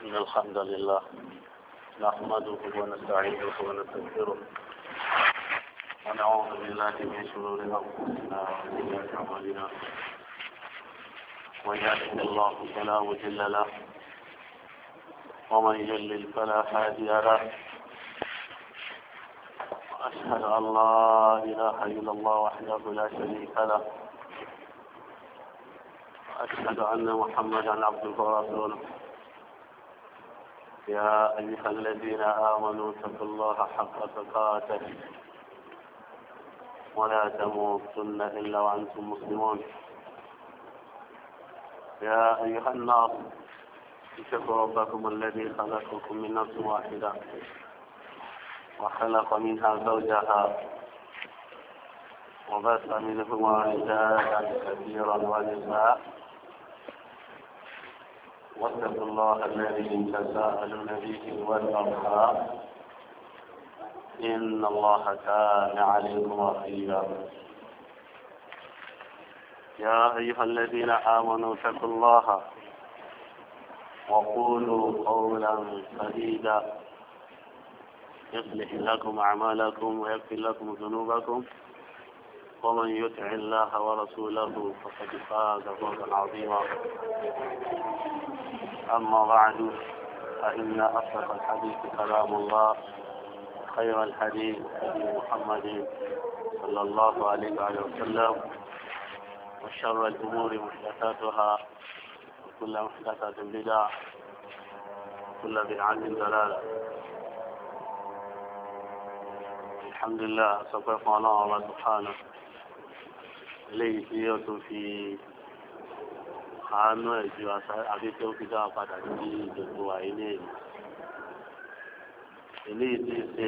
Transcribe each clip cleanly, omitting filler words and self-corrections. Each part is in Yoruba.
إن الحمد لله نحمده ونستعينه ونستغفره ونعوذ بالله من شرور أنفسنا وسيئات أعمالنا من يهده الله فلا مضل له ومن يضلل فلا هادي له وأشهد أن لا إله إلا الله وحده لا شريك له وأشهد أن محمدا عبده ورسوله يا أيها الذين آمنوا اتقوا الله حق تقاته ولا تموتن إلا وأنتم مسلمون يا أيها الناس اتقوا ربكم الذي خلقكم من نفس واحدة وخلق منها زوجها وبث منهما رجالا كثيرا ونساء واتقوا الله الذي تساءلون به والأرحام إن الله كان عليكم رقيبا يا أيها الذين آمنوا اتقوا الله وقولوا قولا سديدا يصلح لكم أعمالكم ويغفر لكم ذنوبكم ومن يطع الله ورسوله فقد فاز فوزا عظيما أما بعد فإن أصدق الحديث كلام الله خير الحديث هدي محمد صلى الله عليه وسلم وشر الأمور محدثاتها وكل محدثة بدعة وكل بدعة ضلالة. الحمد لله سبحانه الله سبحانه ليس في àánú ẹ̀jú àbí tí ó fi dá padà sí gbogbo àìní èyí. Eléyìí ti ṣe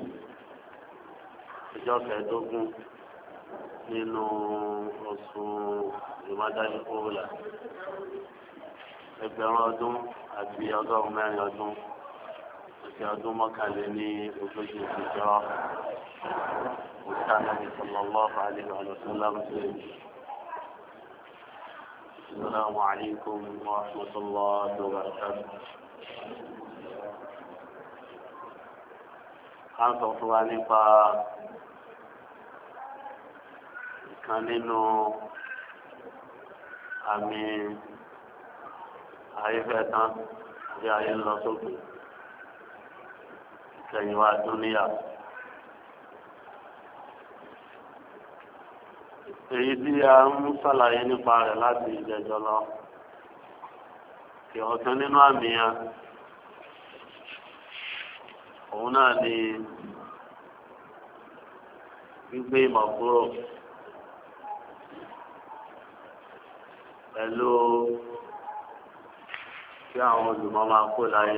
ìjọ kẹẹ̀ẹ́dógún nínú oṣù ìmọ̀dájú kóòlà ẹgbẹ̀rún ọdún àti ọgọ́rùn-ún mẹ́rin ọdún àti ọdún mọ́kànlé ní ogójì ìjọ Muhammad sallallahu alaihi wa sallam. السلام عليكم ورحمة الله وبركاته. a sọ fún wa nípa ìkan nínú àmì ayéfẹ́tán bí ayé ń lọ sókè ìkẹyìn wa dúníyà. èyí tí a ń ṣàlàyé nípa rẹ̀ láti ìjẹjọ lọ kí ọ̀kan nínú àmì yẹn òun náà ni gbígbé ìmọ̀ kúrò pẹ̀lú kí àwọn olùmọ̀ máa kó láyé.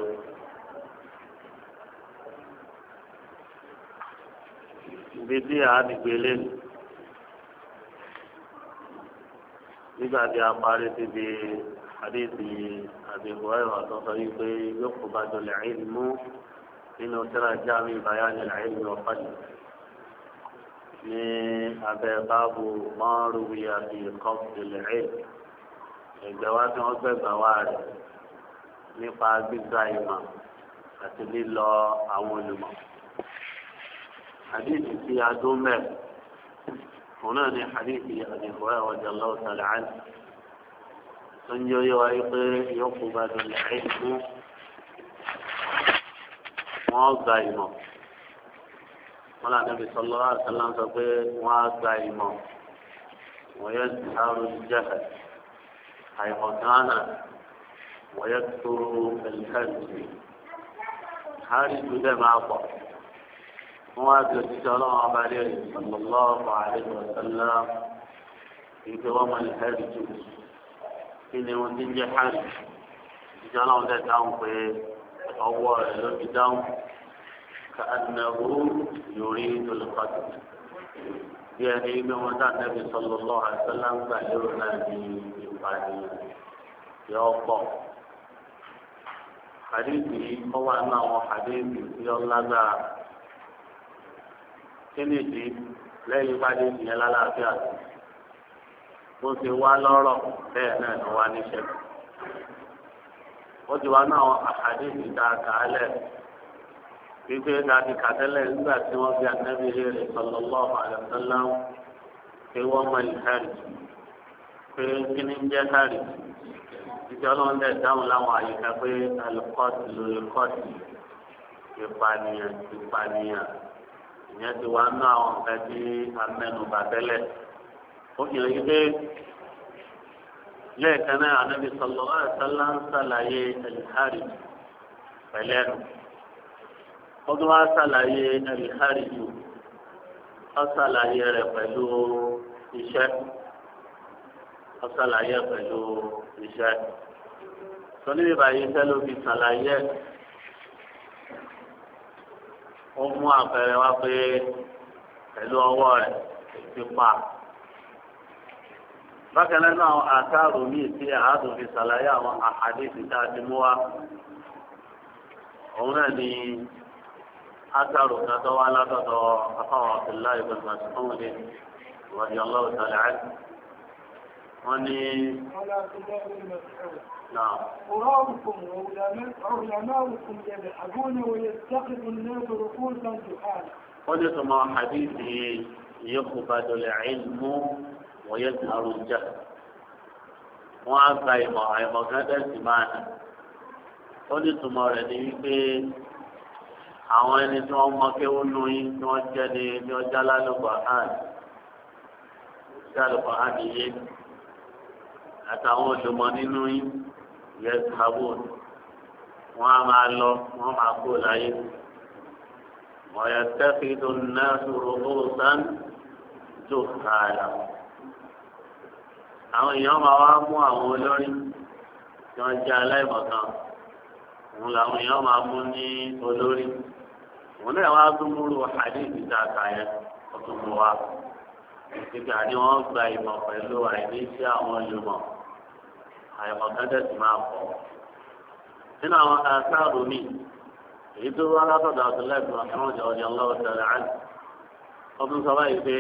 ibi tí a dìgbé lẹ́nu nígbà tí a parí síbi àdéhìí àbẹ̀wò ẹ̀rọ tó sọ wípé yóò kó bá dọ̀lẹ̀ ilmu nínú tírà jáàmì bayani ilmu ọ̀pọ̀lọpọ̀ ní abẹ́ báàbù mọ́rùwí àti kọ́pìlẹ̀ ẹgbẹ́ wa tí wọ́n gbẹ̀gbà wá rẹ̀ nípa gbígba ìmọ̀ àti lílọ àwọn olùmọ̀. àdéhìí tí a dún mẹ́rin هنا حديث أبي هريرة رضي الله تعالى عنه سنجو يقبل العلم وضعيما ولا النبي صلى الله عليه وسلم تقول وضعيما ويزهر الجهل أي مكانا ويكثر الكذب هذه جدا معطى وهذا الرسالة عليه صلى الله عليه وسلم في دوام الحج إن وتنجح حج رسالة ذات داون في أول داون كأنه يريد القتل يعني من وضع النبي صلى الله عليه وسلم فأجرنا بإنقاذه يوضع حديثي هو أنه حديثي في الله kíni ìdí lẹ́yìn ìpàdé ìyẹn lálàáfíà bó ṣe wá lọ́rọ̀ bẹ́ẹ̀ náà ló wá níṣẹ́. ó ti wá náà àkàdé ìta kàálẹ̀ wípé dàbí kàtẹ́lẹ̀ nígbà tí wọ́n fi ànábì rẹ̀ sallallahu alaihi wasallam pé wọ́n mọ ìkárì pé kí ni ń jẹ́ kárì ìjọ ọlọ́run dẹ̀ dáhùn láwọn àyíká pé alukọ́tì lórí kọ́tì ìpànìyàn ìyẹn ti wá ná àwọn nǹkan tí amẹ́nubà tẹ́lẹ̀ ó fi hàn yí pé lẹ́ẹ̀kan náà ànábì sallallahu alaihi wasallam ń ṣàlàyé ẹ̀lìhárì pẹ̀lẹ́nu ó tún wá ṣàlàyé ẹ̀lìhárì jù ó ṣàlàyé rẹ̀ pẹ̀lú iṣẹ́ ó ṣàlàyé pẹ̀lú iṣẹ́ tó níbi báyìí iṣẹ́ ló fi ṣàlàyé ó mú àpẹẹrẹ wá pé pẹ̀lú ọwọ́ rẹ̀ ti pa. Bákan náà àwọn àtàrò míì tí àádùn fi ṣàlàyé àwọn àhàdíìsì tá a ti mú wá. Òun náà ni àtàrò kan tó wá látọ̀dọ̀ afáwọn Abdullahi ibn Mas'ud radiyallahu ta'ala anhu. Wọ́n ní. نعم. قراءكم وعلماؤكم يذهبون ويتخذ الناس رؤوسا جهالا. قلت مع حديثه يقبض العلم ويظهر الجهل. وأبقى مغادر سمانا. قلت مع رأيك àwọn ẹni tí wọ́n mọ kí wọ́n lóyún tí wọ́n jẹ́ ní tí wọ́n já lálùkọ̀ hàn tí àlùkọ̀ hàn yé àtàwọn olùmọ̀ nínú yín yẹsàbòn wọn a máa lọ wọn máa kó láyé wọn yẹ tẹfìdù náà sọ̀rọ̀ ọsàn tó kààlà àwọn èèyàn máa wá mú àwọn olórí tí wọn jẹ aláìmọ̀kan òun làwọn èèyàn máa mú ní olórí òun náà wá tún múlò hadith ìdáka yẹn ọtún mú wa ìgbà ni wọn gba ìmọ̀ pẹ̀lú àìní sí àwọn olùmọ̀ àyẹ̀wò kẹ́tẹ́sì máa pọ̀. nínú àwọn àṣàrò mi èyí tó wá látọ̀dọ̀ àtúnlẹ̀ ìgbà tí wọ́n jẹ́ ọjọ́ ọlọ́wọ́ tẹ̀lé àná. ọdún sọ báyìí pé.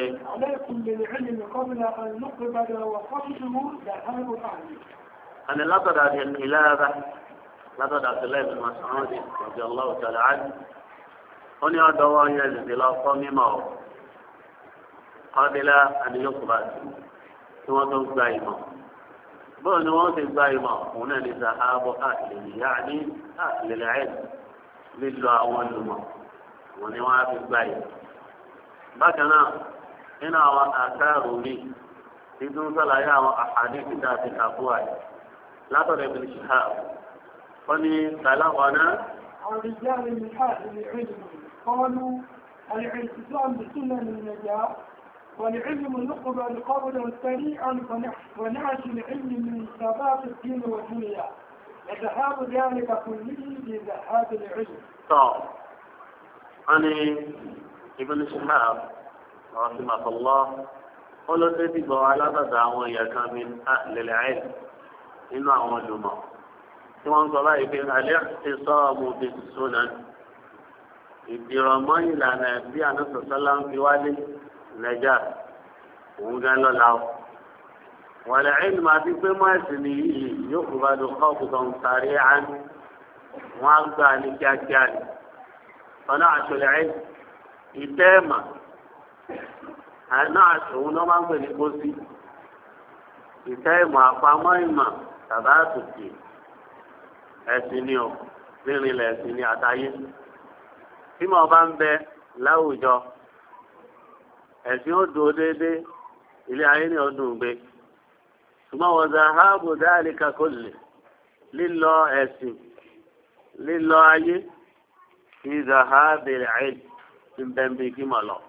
àní látọ̀dọ̀ àti ìlànà látọ̀dọ̀ àtúnlẹ̀ ìgbà tí wọ́n jẹ́ ọjọ́ ọlọ́wọ́ tẹ̀lé àná. ó ní ọ̀dọ̀ wọn yẹn lè lọ fọ́ mímọ́ ọ̀ kọ́dílá àníyókùbá tí wọ́n tó gba ìmọ̀. bóyá ni wọ́n ti gba ìmọ̀ òun náà ní sàhábọ̀ àtìlẹ́yà ní àtìlẹ́yà lílọ àwọn olùmọ̀ òun ni wọ́n á fi gba ìmọ̀. bákan náà nínú àwọn àṣàrò mi títún sàlàyé àwọn àhàdí títà àti kàfúà yìí látọ̀dọ̀ Ibn Shihab wọ́n ní kàlákọ̀ọ́nà. الرجال من أهل العلم قالوا الاعتصام بسنن النجاة والعلم يقبل قولا سريعا ونعش العلم من ثبات الدين والدنيا وذهاب ذلك كله بذهاب العلم. طب أنا ابن شهاب رحمه الله قالوا تجب على دعوة من أهل العلم إنه علماء tí wọ́n ń sọ báyìí pé alẹ́ ti sọ ọmọ òbí sọ́nà ìdìrọ̀mọ́ ìlànà bí ànásọ̀sọ́lá ń fi wálé lẹ́jà òun gan lọ́la o. wàlẹ̀ ẹ̀yìn máa ti pé mọ́ ẹ̀sìn nìyí yóò kó bá do kọ́ọ̀kù tó ń sáré án wọ́n á gbà ní kíákíá ni. ọ̀nà àṣọlẹ̀ ẹ̀yìn ìtẹ́ẹ̀mà àná àṣòwò náà máa ń pè ní kóṣí ìtẹ́ẹ̀mà àpamọ́ ìmà tàbá àtòkè ẹ̀sìn ni o rírìn ilẹ̀ ẹ̀sìn ni àtayé tí mo bá ń bẹ láwùjọ ẹ̀sìn ó dúró déédéé ilé ayé ni ó dùn gbé ṣùgbọ́n wọ́n zahabu dhalika kulli lílọ ẹ̀sìn lílọ ayé fi zahabil ilm ń bẹ́ ń bí kí mọ̀ lọ.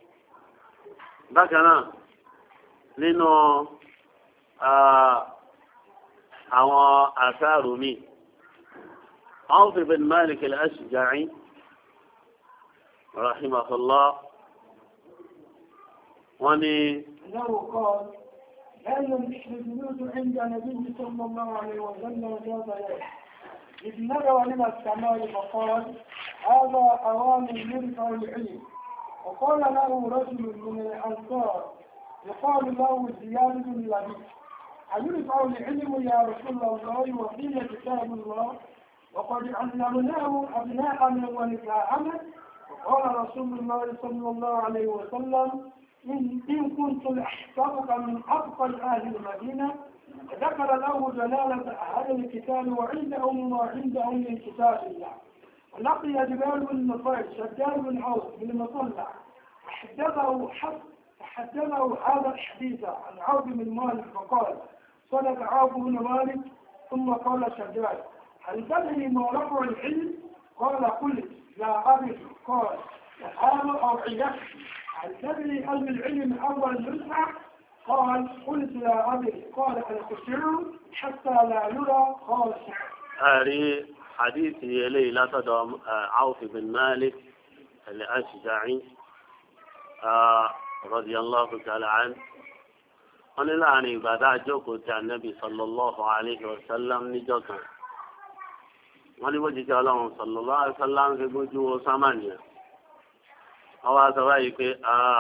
bákan náà nínú àwọn àṣàrò mi. عوف بن مالك الأشجعي رحمه الله وني له قال لا يمشي الجنود عند النبي صلى الله عليه وسلم ذات يوم إذ نظر من السماء فقال هذا أوان يرفع العلم وقال له رجل من الأنصار يقال له زياد بن لبيد أيرفع العلم يا رسول الله وفينا كتاب الله وقد علمناه أبناءنا ونساءنا. وقال رسول الله صلى الله عليه وسلم إن كنت لأحسبك من أفضل أهل المدينة. ذكر له دلالة أهل الكتاب وعندهم ما عندهم من كتاب الله. ولقي جبال بن نفير شداد بن عوف بن مطلع حدثه هذا الحديث عن عوف بن مالك فقال صدق عوف بن مالك. ثم قال شداد هل تدري ما رفع العلم؟ قال قلت لا أدري. قال الآن أوعيتك هل تدري أن العلم أول يسعى؟ قال قلت لا أدري. قال الخشوع حتى لا يرى خاشع. هذه حديث يلي لا تدعم عوف بن مالك الأشجعي رضي الله تعالى عنه. wọ́n ní láàrin ìgbàdá àjókòó tí ànábì sallallahu alayhi wa sallam níjọ́ kan wọ́n ní bójú tí ọlọ́run sallallahu alayhi wa sallam ń fi gbójú wo sámánìyà wọ́n wá sọ báyìí pé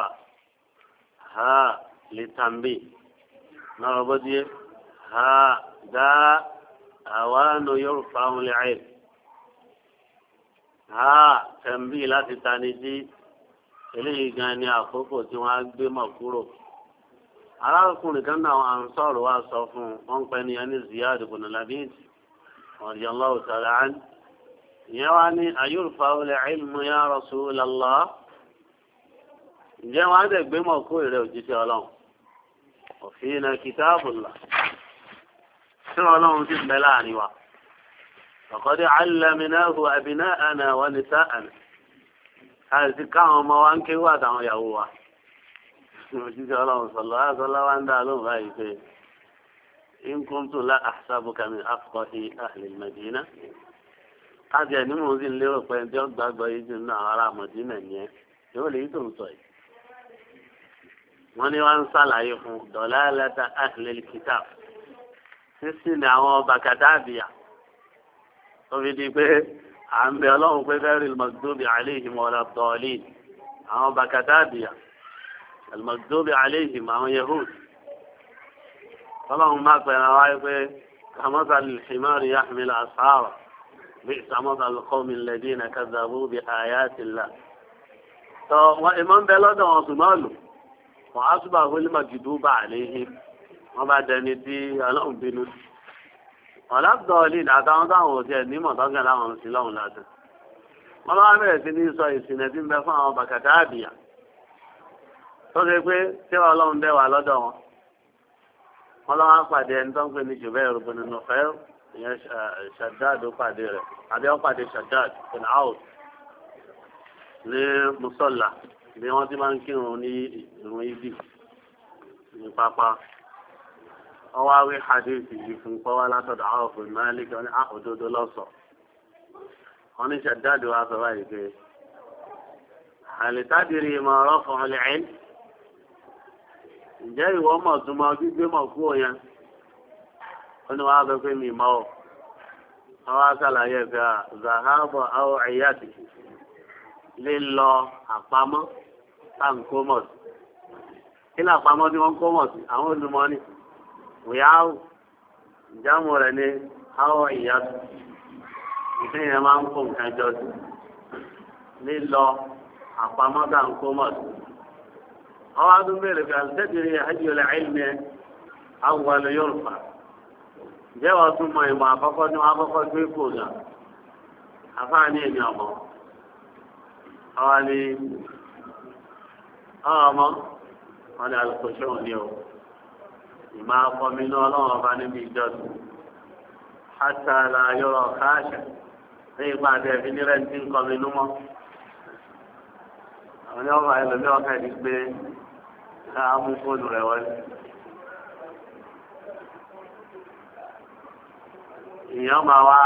ha lè tàmbì náà bó díẹ̀ ha dá àwánú yóò fáwọn lẹ́yìn ha tàmbì láti tani jí eléyìí gan ni àkókò tí wọ́n á gbé mọ̀ kúrò. arákùnrin kan náà ansọ́ọ̀rù wa sọ fún wọn pẹ́ ní ẹni Ziyad ibn Labid radiyallahu ta'ala anhu ìyẹn wá ní ayurfa'u al-ilmu ya Rasulallah ǹjẹ́ wọn á dẹ̀ gbé mọ̀ kó ìrẹ́ òjíṣẹ́ ọlọ́run ọ̀fìnà kitabullah tí ọlọ́run ti bẹ láàrin wa laqad 'allamnahu abna'ana wa nisa'ana àti káwọn ọmọ wa ń ké wà táwọn ìyàwó wa. òjíṣẹ́ ọlọ́run sọ̀lọ́ àṣọlá wa ń dá lóhùn báyìí pé in kuntu la ahsabuka min afqahi ahli al-Madina. káàdì ẹ̀ ní mò ń sì ń lérò pé ẹni ó gbàgbọ́ yìí jù nínú àwọn ará Mọ̀dínà nìyẹn yóò lè tó ń sọ yìí. wọ́n ní wọ́n ń ṣàlàyé fún dalalata ahli al-kitab sísì ní àwọn bàkàtàbíà tó fi di pé à ń bẹ ọlọ́run pé ghayril maghdubi alayhim wala ddallin àwọn bàkàtàbíà المغضوب عليهم àwọn يهود طلعوا ما كان وايد كمثل الحمار يحمل أسفارا بئس مثل القوم الذين كذبوا بآيات الله وإمام بلاد وصماله وأصبحوا المغضوب عليهم وبعد ندي ألهم بنو ولا الضالين àtàwọn táwọn òsì ẹ̀ nímọ̀ tọ́kàn láwọn sí lọ́hùn láti wọ́n máa bẹ̀rẹ̀ sí ní sọ ìsìnẹ̀tì ń bẹ fún àwọn bàkàtà àbíyà tó ṣe pé tí ọlọ́run dẹ̀ wà lọ́dọ̀ wọn wọn lọ́wọ́ pàdé ẹni tó ń pè ní Jubayr ibn Nufayr ìyẹn Shaddad pàdé rẹ̀ àbí wọ́n pàdé Shaddad ibn Awf ní musalla bí wọ́n ti máa ń kírun ní ìrun ibi ní pápá wọ́n wá wí hadith yìí fún pọ́wá látọ̀dọ̀ Awf ibn Malik ní òdodo lọ́sọ̀ wọ́n ní Shaddad wá sọ báyìí pé hal tadri ma rafa'a al-'ilm. ǹjẹ́ ìwọ mọ̀ tún mọ gbígbé mọ̀ kú òyìn ó ní wàá sọ pé mi mọ́ ọ wọ́n wá ṣàlàyé ẹ̀fẹ́ zahabo aw ayati lílọ àpamọ́ táǹkó mọ̀ sí kí ni àpamọ́ tí wọ́n kó mọ̀ sí àwọn olùmọ́ni wíyáwó ìjámù rẹ̀ ní aw ayati ìfẹ́ yẹn máa ń kó nǹkan jọ sí lílọ àpamọ́ táǹkó mọ̀ sí. أو هذا ميلك أن تدري أي العلم أول يرفع جوا ثم ما فقد بيكونا أفاني يا ما أواني أما أنا الخشوع اليوم ما قمنا الله أفاني بيجد حتى لا يرى خاشع في بعد في نرنتين قمنا ما أنا أقول لهم يا أخي ká mú fóònù rẹ̀ wọlé. èèyàn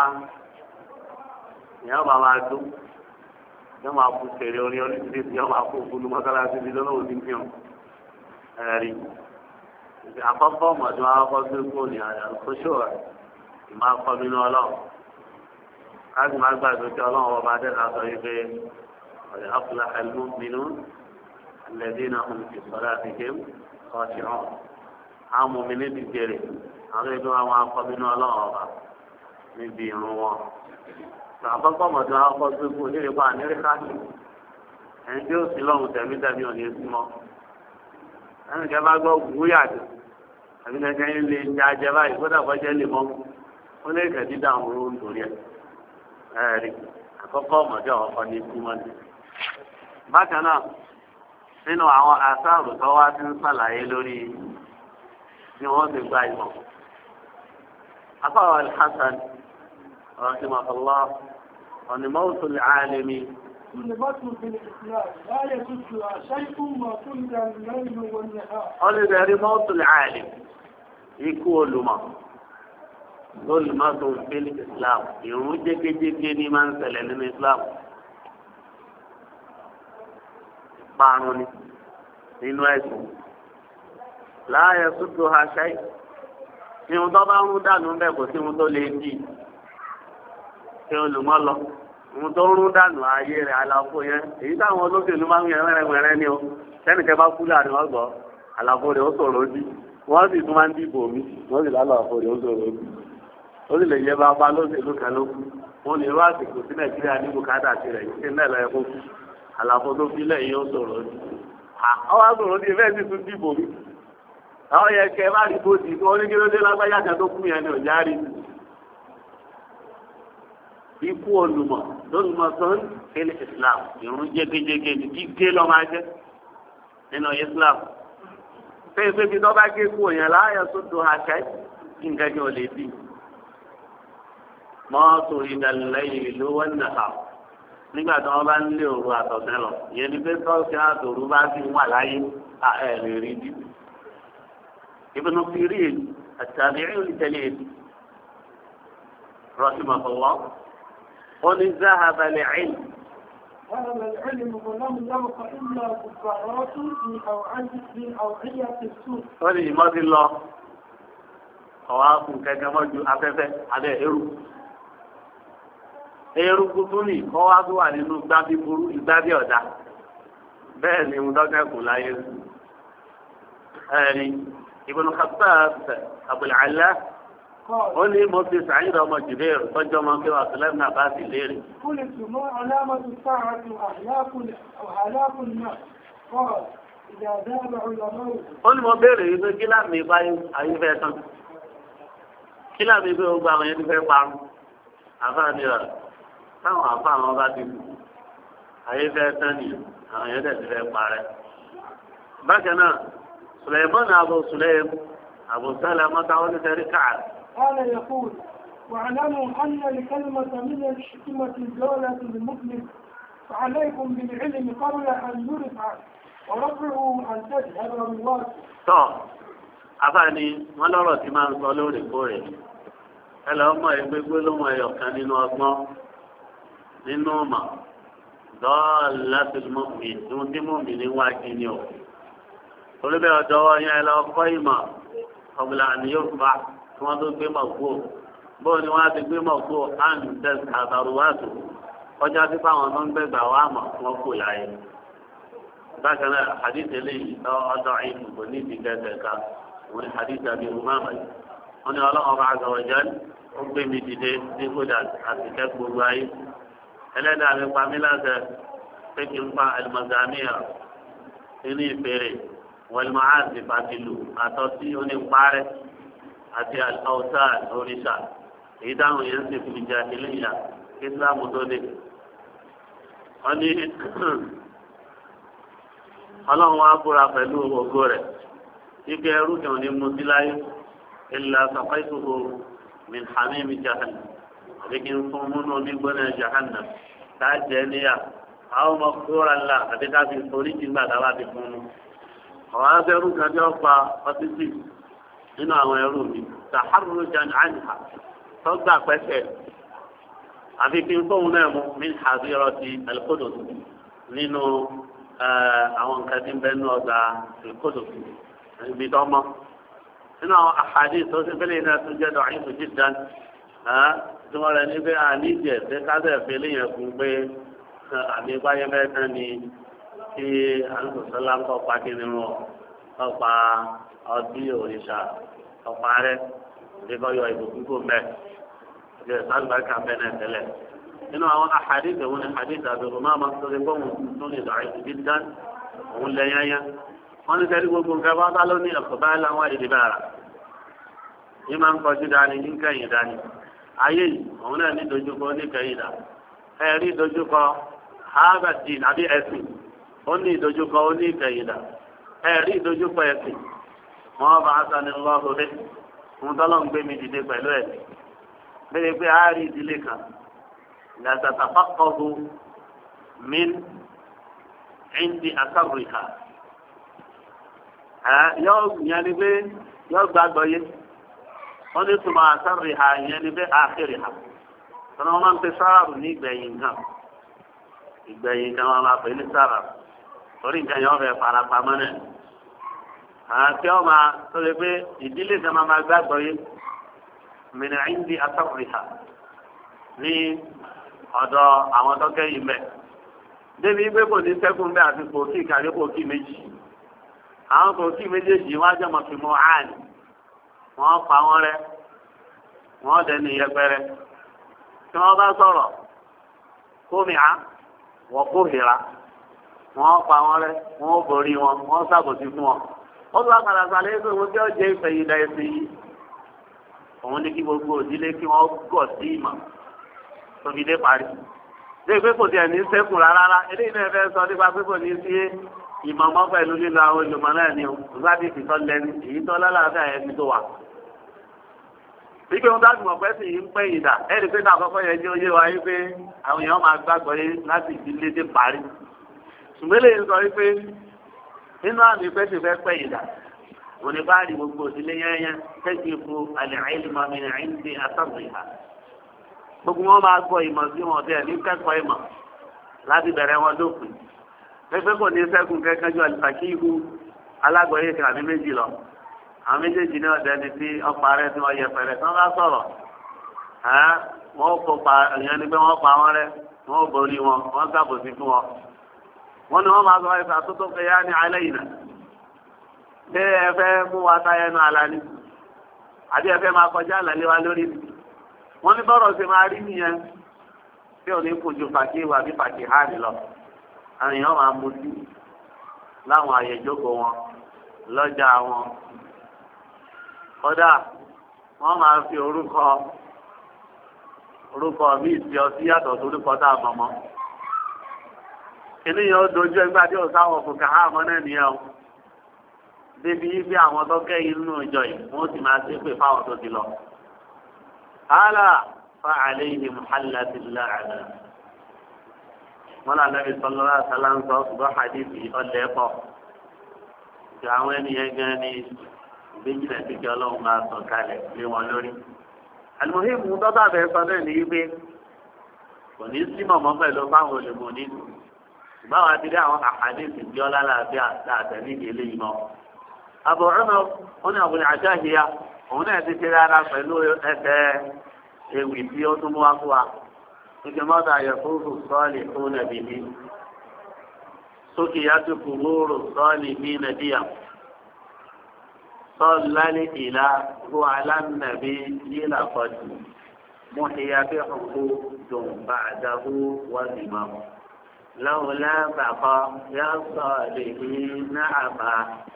máa dún yóò máa kú fèrè orin oríṣiríṣi yóò máa kú òkúlu mọ́sálásí bí lọ́wọ́ ti ń fi hàn ẹ̀rí. àkọ́kọ́ ọmọdún akọ́kọ́ gbé fóònù àkóṣò rẹ̀ máa kọ́ nínú ọlọ́run. káàdì máa gbàgbé tí ọlọ́run ọba dẹ́ka sọ yìí pé ọ̀rẹ́ afúlá ẹlmú mìíràn الذين هم في صلاتهم خاشعون àwọn mòmìnì ti jèrè àwọn ẹgbẹ́ wọn máa kọ́ nínú ọlọ́run ọba níbi ìrun wọn. àkọ́kọ́ mọ̀tò àwọn akọ́ tó kú nílé pa àníríkàtì ẹni tí ó sì lọ́run tẹ̀mítẹ̀mí ò ní sí mọ́. ẹnì kẹ́ bá gbọ́ wúyàdì àbí kẹ́kẹ́ ń lè jẹ ajẹ báyìí kó dàbọ̀jẹ́ lè mọ́ ó lè kẹ́ dídá àwọn oró nítorí ẹ̀ ẹ̀rí àkọ́kọ́ mọ̀tò ọkọ̀ ní sí mọ́ ni. bákan náà nínú àwọn àṣàrò tó wá ti ń ṣàlàyé lórí ni wọ́n ti gba ìmọ̀. afáwọn Al-Hasan rahimahullah ọ̀nì mọ́tò làálẹ́mí. طلبته في الإسلام لا يجدها شيء ما طلب الليل والنهار. ọ̀nì mọ́tò làálẹ́mí ikú olùmọ̀ lólùmọ́tò fi Islam ìrún jẹ́gẹ́jẹ́gẹ́ ní máa ń ṣẹlẹ̀ nínú Islam. parun ni nínú ẹ̀sùn láàyè sùtò àṣàyè ní ohun tó bá ń rú dànù bẹ́ẹ̀ kò sí ohun tó lè dì ṣé olùmọ́ lọ ohun tó ń rú dànù ayé rẹ̀ àlàfo yẹn èyí táwọn olóṣèlú máa ń yẹn wẹ́rẹ́wẹ́rẹ́ ni o sẹ́nìkẹ́ bá kú láàrin wọ́n gbọ́ àlàfo rẹ̀ ó sọ̀rọ̀ ojú wọ́n sì tún máa ń dìbò mí wọ́n sì lálàfo rẹ̀ ó sọ̀rọ̀ ojú ó sì lè yẹ bá bá lóṣèlú kan ló kú wọn lè rú àsìkò sí Nàìjíríà ní bùkátà tirẹ̀ yìí ṣe náà lọ́yẹ kó kú àlàfo tó fi lẹ́yìn ó sọ̀rọ̀ ojú àwọn asọ̀rọ̀ ní ìfẹ́ sì tún dìbò mí àwọn yẹn kẹ bá rí bó ti wọn ní kí ló dé lágbájá kan tó kú yẹn ní ọjà rí ikú olùmọ̀ lólùmọ̀ sọ́n kéde Islam ìrún jégéjégé ní gígé lọ́ máa jẹ́ nínú Islam fẹ́ẹ́fẹ́ bí tọ́ bá gé kú òyìn láàyè tó do àṣẹ nǹkan jẹ́ ò lè bí mọ́tò ìdàlẹ́yìn ìlú wọn nàá nígbà tí wọ́n bá ń lé òru àtọ̀sẹ́ lọ ìyẹn ní pé tọ́sí àtòrú bá ti wà láyé ẹ̀ lè rí bí. ابن سيرين التابعي الجليل رحمه الله قل ذهب العلم ذهب العلم ولم يبق إلا كفارات في أوعية السوء. قل ماذا الله ọwọ́kùn kẹ̀kẹ́ mọ́jú afẹ́fẹ́ abẹ́ eruku tún ní ọwọ́ tó wà nínú gbábí burú ìgbábí ọ̀dà bẹ́ẹ̀ ni mo dọ́kẹ́kùn láyé ẹ̀rí. ابن خطاب أبو العلا قل مفتي سعيد وما جبير فجوا من كوا سلمنا باس الليل قلت ما علامة الساعة وهلاك الناس قال إذا ذهب علماء قل ما بيري يقول كلا ميباي أي فيتان كلا ميباي أقبع من يدي فيبان أفاني táwọn àfa àwọn bá ti kú ayé fẹ́ tán ni àwọn yẹn tẹ̀sí fẹ́ parẹ́ bákan náà سليمان أبو سليم أبو سلمة أول تركع قال يقول واعلموا أن الكلمة من الحكمة الدولة للمسلم فعليكم بالعلم قبل أن يرفع ورفعه أن تذهب بالواقع. طب أفاني ما لرى تمان صلوا لكوري ẹlẹ́ ọmọ ẹgbẹ́ gbólóhùn ẹyọ kan nínú ọgbọ́n nínú ọmọ dọ́ọ̀lù láti mọ̀ mí tí wọ́n ti mọ̀ mí níwájú ni o. torí bẹ́ẹ̀ ọ̀dọ́ yẹn lọ kọ́ ìmọ̀ ọ̀gbìnlá ni yóò fà kí wọ́n tó gbé mọ̀ kú bóun ni wọ́n á ti gbé mọ̀ kú and test àtàrúwàtò ọjà tí fáwọn tó ń gbẹ̀gbà wà mọ̀ wọ́n kù láyé. bákan náà hadith eléyìí ọ̀dọ̀ ìdìbò ní ìdíkẹ́sẹ̀ ká wọ́n ní hadith àbí umama yìí wọ́n ní ọlọ́run bá àgbà wọ̀jẹ́ ó gbé mi dìde ní kódà àti kẹ́ gbogbo ayé ẹlẹ́dàá mi pa mí láṣẹ pé kí n pa ẹlẹ́mọ̀gàmíà nínú ìfèrè wọlùmọ́àsì fàtìlù àtọ́sí oníparẹ́ àti àwùsá oríṣà èyí táwọn yẹn ń sì fi jà ìlẹ́yà ìsìlámù tó dé. wọ́n ní ọlọ́run wá búra pẹ̀lú ògo rẹ̀ ike ẹrú kan ní mutí láyé ilà sàfẹ́sùkò min hamimi jahannam àbí kí n fún múnú onígbóná jahannam tá a jẹ níyà àwọn ọmọ kúrò ńlá àbí ká fi forí jìngbà tá a bá fi fún un. àwọn abẹ́rú kan tí wọ́n pa ọtí sí nínú àwọn ẹrú mi tàhárùrù jan àǹhà tó gbà pẹ́sẹ̀ àfi kí n fóun náà mú min hadirati al-Qudus nínú àwọn nǹkan tí ń bẹ nínú ọgbà al-Qudus ibi tó mọ́ nínú àwọn àhàdí tó ṣe fẹ́lẹ́ iná tó jẹ́ dọ̀ àyìnbó jìdán tí wọ́n rẹ̀ níbi àníjẹ̀ pé kásẹ̀ fẹ́lẹ́ yẹn fún pé àmì báyẹ̀ mẹ́ta ni tí alùpùpù ń kọ́ pa kí ni wọn kọ́ pa ọtí òrìṣà ọ̀parẹ́ ìdíkọ́ yọ ìbùkún kò mẹ́ ìdí ìsàlùbáríkà bẹ́ẹ̀ náà tẹ́lẹ̀. nínú àwọn àhàdìsì òun ni àhàdìsì àbẹ̀rù máa ma sọ pé bọ́ọ̀mù tó lè dàrí ìdí dán òun lẹ yányá. wọ́n ní sẹ́ni gbogbo nǹkan bá bá lóní ẹ̀kọ́ bá láwọn èdè bára. yìí máa ń kọjú dání ní kẹ́yìn dání. ayé yìí òun náà ní dojúkọ ní kẹ́yìn dá. ẹ̀rí dojúkọ hábàtì àbí ẹ̀sìn ó ní ìdojúkọ ó ní ìkẹyìn dá. ẹ̀rí ìdojúkọ ẹ̀sìn wọ́n bá sani lọ́rùn rẹ̀ fún tọ́lọ́ ń gbé mi dìde pẹ̀lú ẹ̀. bẹ́ẹ̀ pé a rí ìdílé kan yàtàtàfàkọ̀hu min ẹ̀ǹdì àkàrìhà. yóò yẹn ni pé yóò gbàgbọ́ yé wọ́n ní tùmọ̀ àkàrìhà yẹn ni pé àkìrìhà. tọ́lá wọn máa ń pe sáàrù ní ìgbẹ̀yìn kan wọn máa pè ní sáàrù torí nǹkan yẹn wọ́n fẹ́ farapamọ́ náà. àti ọmọ tó lè pé ìdílé kan máa gbàgbọ́ yé min ẹ̀ǹdì àkàrìhà ní ọ̀dọ̀ àwọn tọ́kẹ́ yìí mẹ́. débi pé kò ní sẹ́kùn bẹ́ẹ̀ àti kòkí ìkàrí kòkí méjì. àwọn kòkí méjèèjì wọ́n á jẹ́ mọ̀fìmọ̀ áàní. wọ́n pa wọ́n rẹ́. wọ́n dẹni yẹpẹrẹ. tí wọ́n bá sọ̀rọ̀ kómìá wọ́n kóhìrá. wọ́n pa wọ́n rẹ́. wọ́n borí wọn. wọ́n ṣàbòsí fún wọn. ó tún wá padà sàlẹ̀ pé wọ́n tí ó jẹ́ ìfẹ̀yìndà ẹ̀sìn yìí. òun ní kí gbogbo òdílé kí wọ́n gọ̀ sí ìmọ̀. tóbi dé parí. Ṣé pé kò tiẹ̀ ní sẹ́kù rárá? Eléyìí náà fẹ́ sọ nípa pé kò ní sí ìmọ̀mọ́ pẹ̀lú lílo àwọn olùmọ̀ náà ni o. Ìgbà tí ìfìtọ́ lẹ́ni, èyí tó lálàáfíà yẹn ti tó wà. Wípé wọn dájú mọ̀ pé sì ń pẹ́ ìdá. Ẹ̀rí pé náà àkọ́kọ́ yẹn jẹ́ oyé wa wípé àwọn èèyàn máa gbàgbọ́ yé láti ìdílé dé parí. Ṣùgbọ́n eléyìí sọ wípé nínú àmì pé sì fẹ́ pẹ́ ìdá. Òní bá rí gbogbo òdílé yẹn tẹ́sí fún àlẹ́ àìlùmọ̀ mi ní àìǹdí àtàwìhà. Gbogbo wọn máa gbọ́ ìmọ̀ sí wọn tẹ̀ ní kẹ́kọ̀ọ́ ìmọ̀ láti bẹ̀rẹ̀ wọn dópin. Pépé kò ní sẹ́kùn kẹ́kẹ́ ju àlùfàkì ihu alágbọ̀yé kan àbí méjì lọ. Àwọn méjèèjì ní ọ̀dẹ́ ni tí ọ̀pá rẹ̀ tí wọ́n yẹ pẹ̀rẹ̀ tí wọ́n bá sọ̀rọ̀. Wọ́n kópa ìyẹn ni pé wọ́n pa wọ́n rẹ́, wọ́n borí wọn, wọ́n ṣàbòsí fún wọn. Wọ́n ní wọ́n máa sọ ẹ̀fà tó tó fẹ́ yá ní alẹ́ yìí nà. Ṣé ẹ fẹ́ mú wa táyẹ̀ náà alá ní? Àbí ẹ fẹ́ máa kọjá àlàlé wa lórí ni? Wọ́n ní bọ́rọ̀ ṣe máa rí nìyẹn tí ò ní kùn ju fàkíwà bí fàkíhánì lọ. Àwọn èèyàn máa mutí láwọn àyè ìjókòó wọn lọ́jà wọn. Kódà wọ́n máa fi orúkọ míì sí ọtí yàtọ̀ sí orúkọ tá a mọ̀ mọ́. Kìnìún yóò dojú ẹgbẹ́ àti òsáwọn òkùnkà àmọ́ náà nìyẹn o. Débi bí àwọn tó kẹ́yìn nínú ìjọ yìí wọ́n sì máa ṣépè fáwọn tó ti lọ. Àlà فعليهم حلت اللعنة. ولا النبي صلى الله عليه وسلم صح حديثي ọlẹ́pọ̀ tí àwọn ènìyàn gan ni ìbéjìlá tí kí ọlọ́run máa sọ kalẹ̀ lé wọn lórí. àlùmọ́hìmù tọ́tà bẹ́ẹ̀ sọ náà ní wípé kò ní sí mọ̀mọ́ pẹ̀lú fáwọn olùmọ̀ nínú. báwa ti rí àwọn àhàdìsì tí ọlá làbíà láàtẹ̀ nídìí eléyìí mọ́. Abu Umar wọn ni àbúrò àjáhìá òun náà ti ṣe rárá pẹ̀lú ẹsẹ̀ ewì tí ó tún mú wá fún wa. Nígbà mọ́ta yẹ̀fúrú sọ́ọ̀lì fún nàbì ní. Sókè yàtọ̀ kúrúurú sọ́ọ̀lì ní nàbíyà. Sọ́ọ̀lì ìlà hu alánàbí yílà kọ́jú. Mùhìyà bí ọkọ̀ dùn bàdàhù wàzìmọ̀. Lọ́wọ́lá bàkọ́ yá sọ́ọ̀lì náà bá.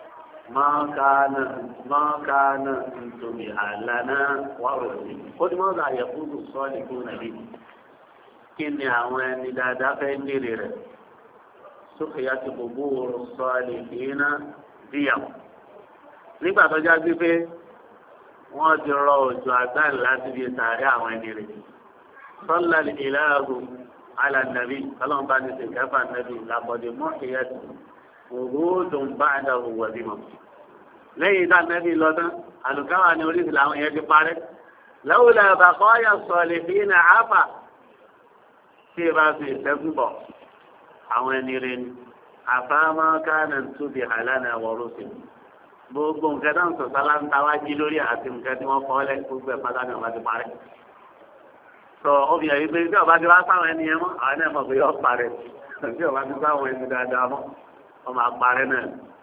ما كان انتبه لنا ورسل قد ماذا يقول الصالحون به كني àwọn dáadáa fẹ́ léèrè rẹ̀ سقيت قبور الصالحين díyà nígbà tó já sí pé wọ́n ti rọ òjò àgbáyé láti fi sàárẹ̀ àwọn ẹni rẹ̀ صلى الإله على النبي ọlọ́run bá ní sèkáfà nàbí làbọ̀dé mọ́kìyàtì òhúdùn báàdàwò wọ̀dìmọ̀. lẹ́yìn ìdá nẹ́bí lọ́dún àlùkáwà ní oríṣi làwọn yẹn ti parẹ́. lẹ́wọ̀n àbàkọ́ yà sọ̀lẹ̀ fi ní àáfà tí ì bá fi ìṣẹ́gun bọ̀. àwọn ẹni rẹ̀ ni àfáàmọ́ kánà tóbi àlànà wọ̀rọ̀ sí. gbogbo nǹkan náà sọ sálá ń tawájí lórí àti nǹkan tí wọ́n kọ́ lẹ́ gbogbo ẹ̀ pátá ni wọ́n ti parẹ́. sọ obìnrin yìí pé bí ọba ti wá sáwọn ẹni yẹn mọ́ àwọn ẹ̀ mọ̀ pé yọ parẹ́ bí ọba ti sáwọn ẹni dáadáa mọ́ ọmọ àparẹ́ náà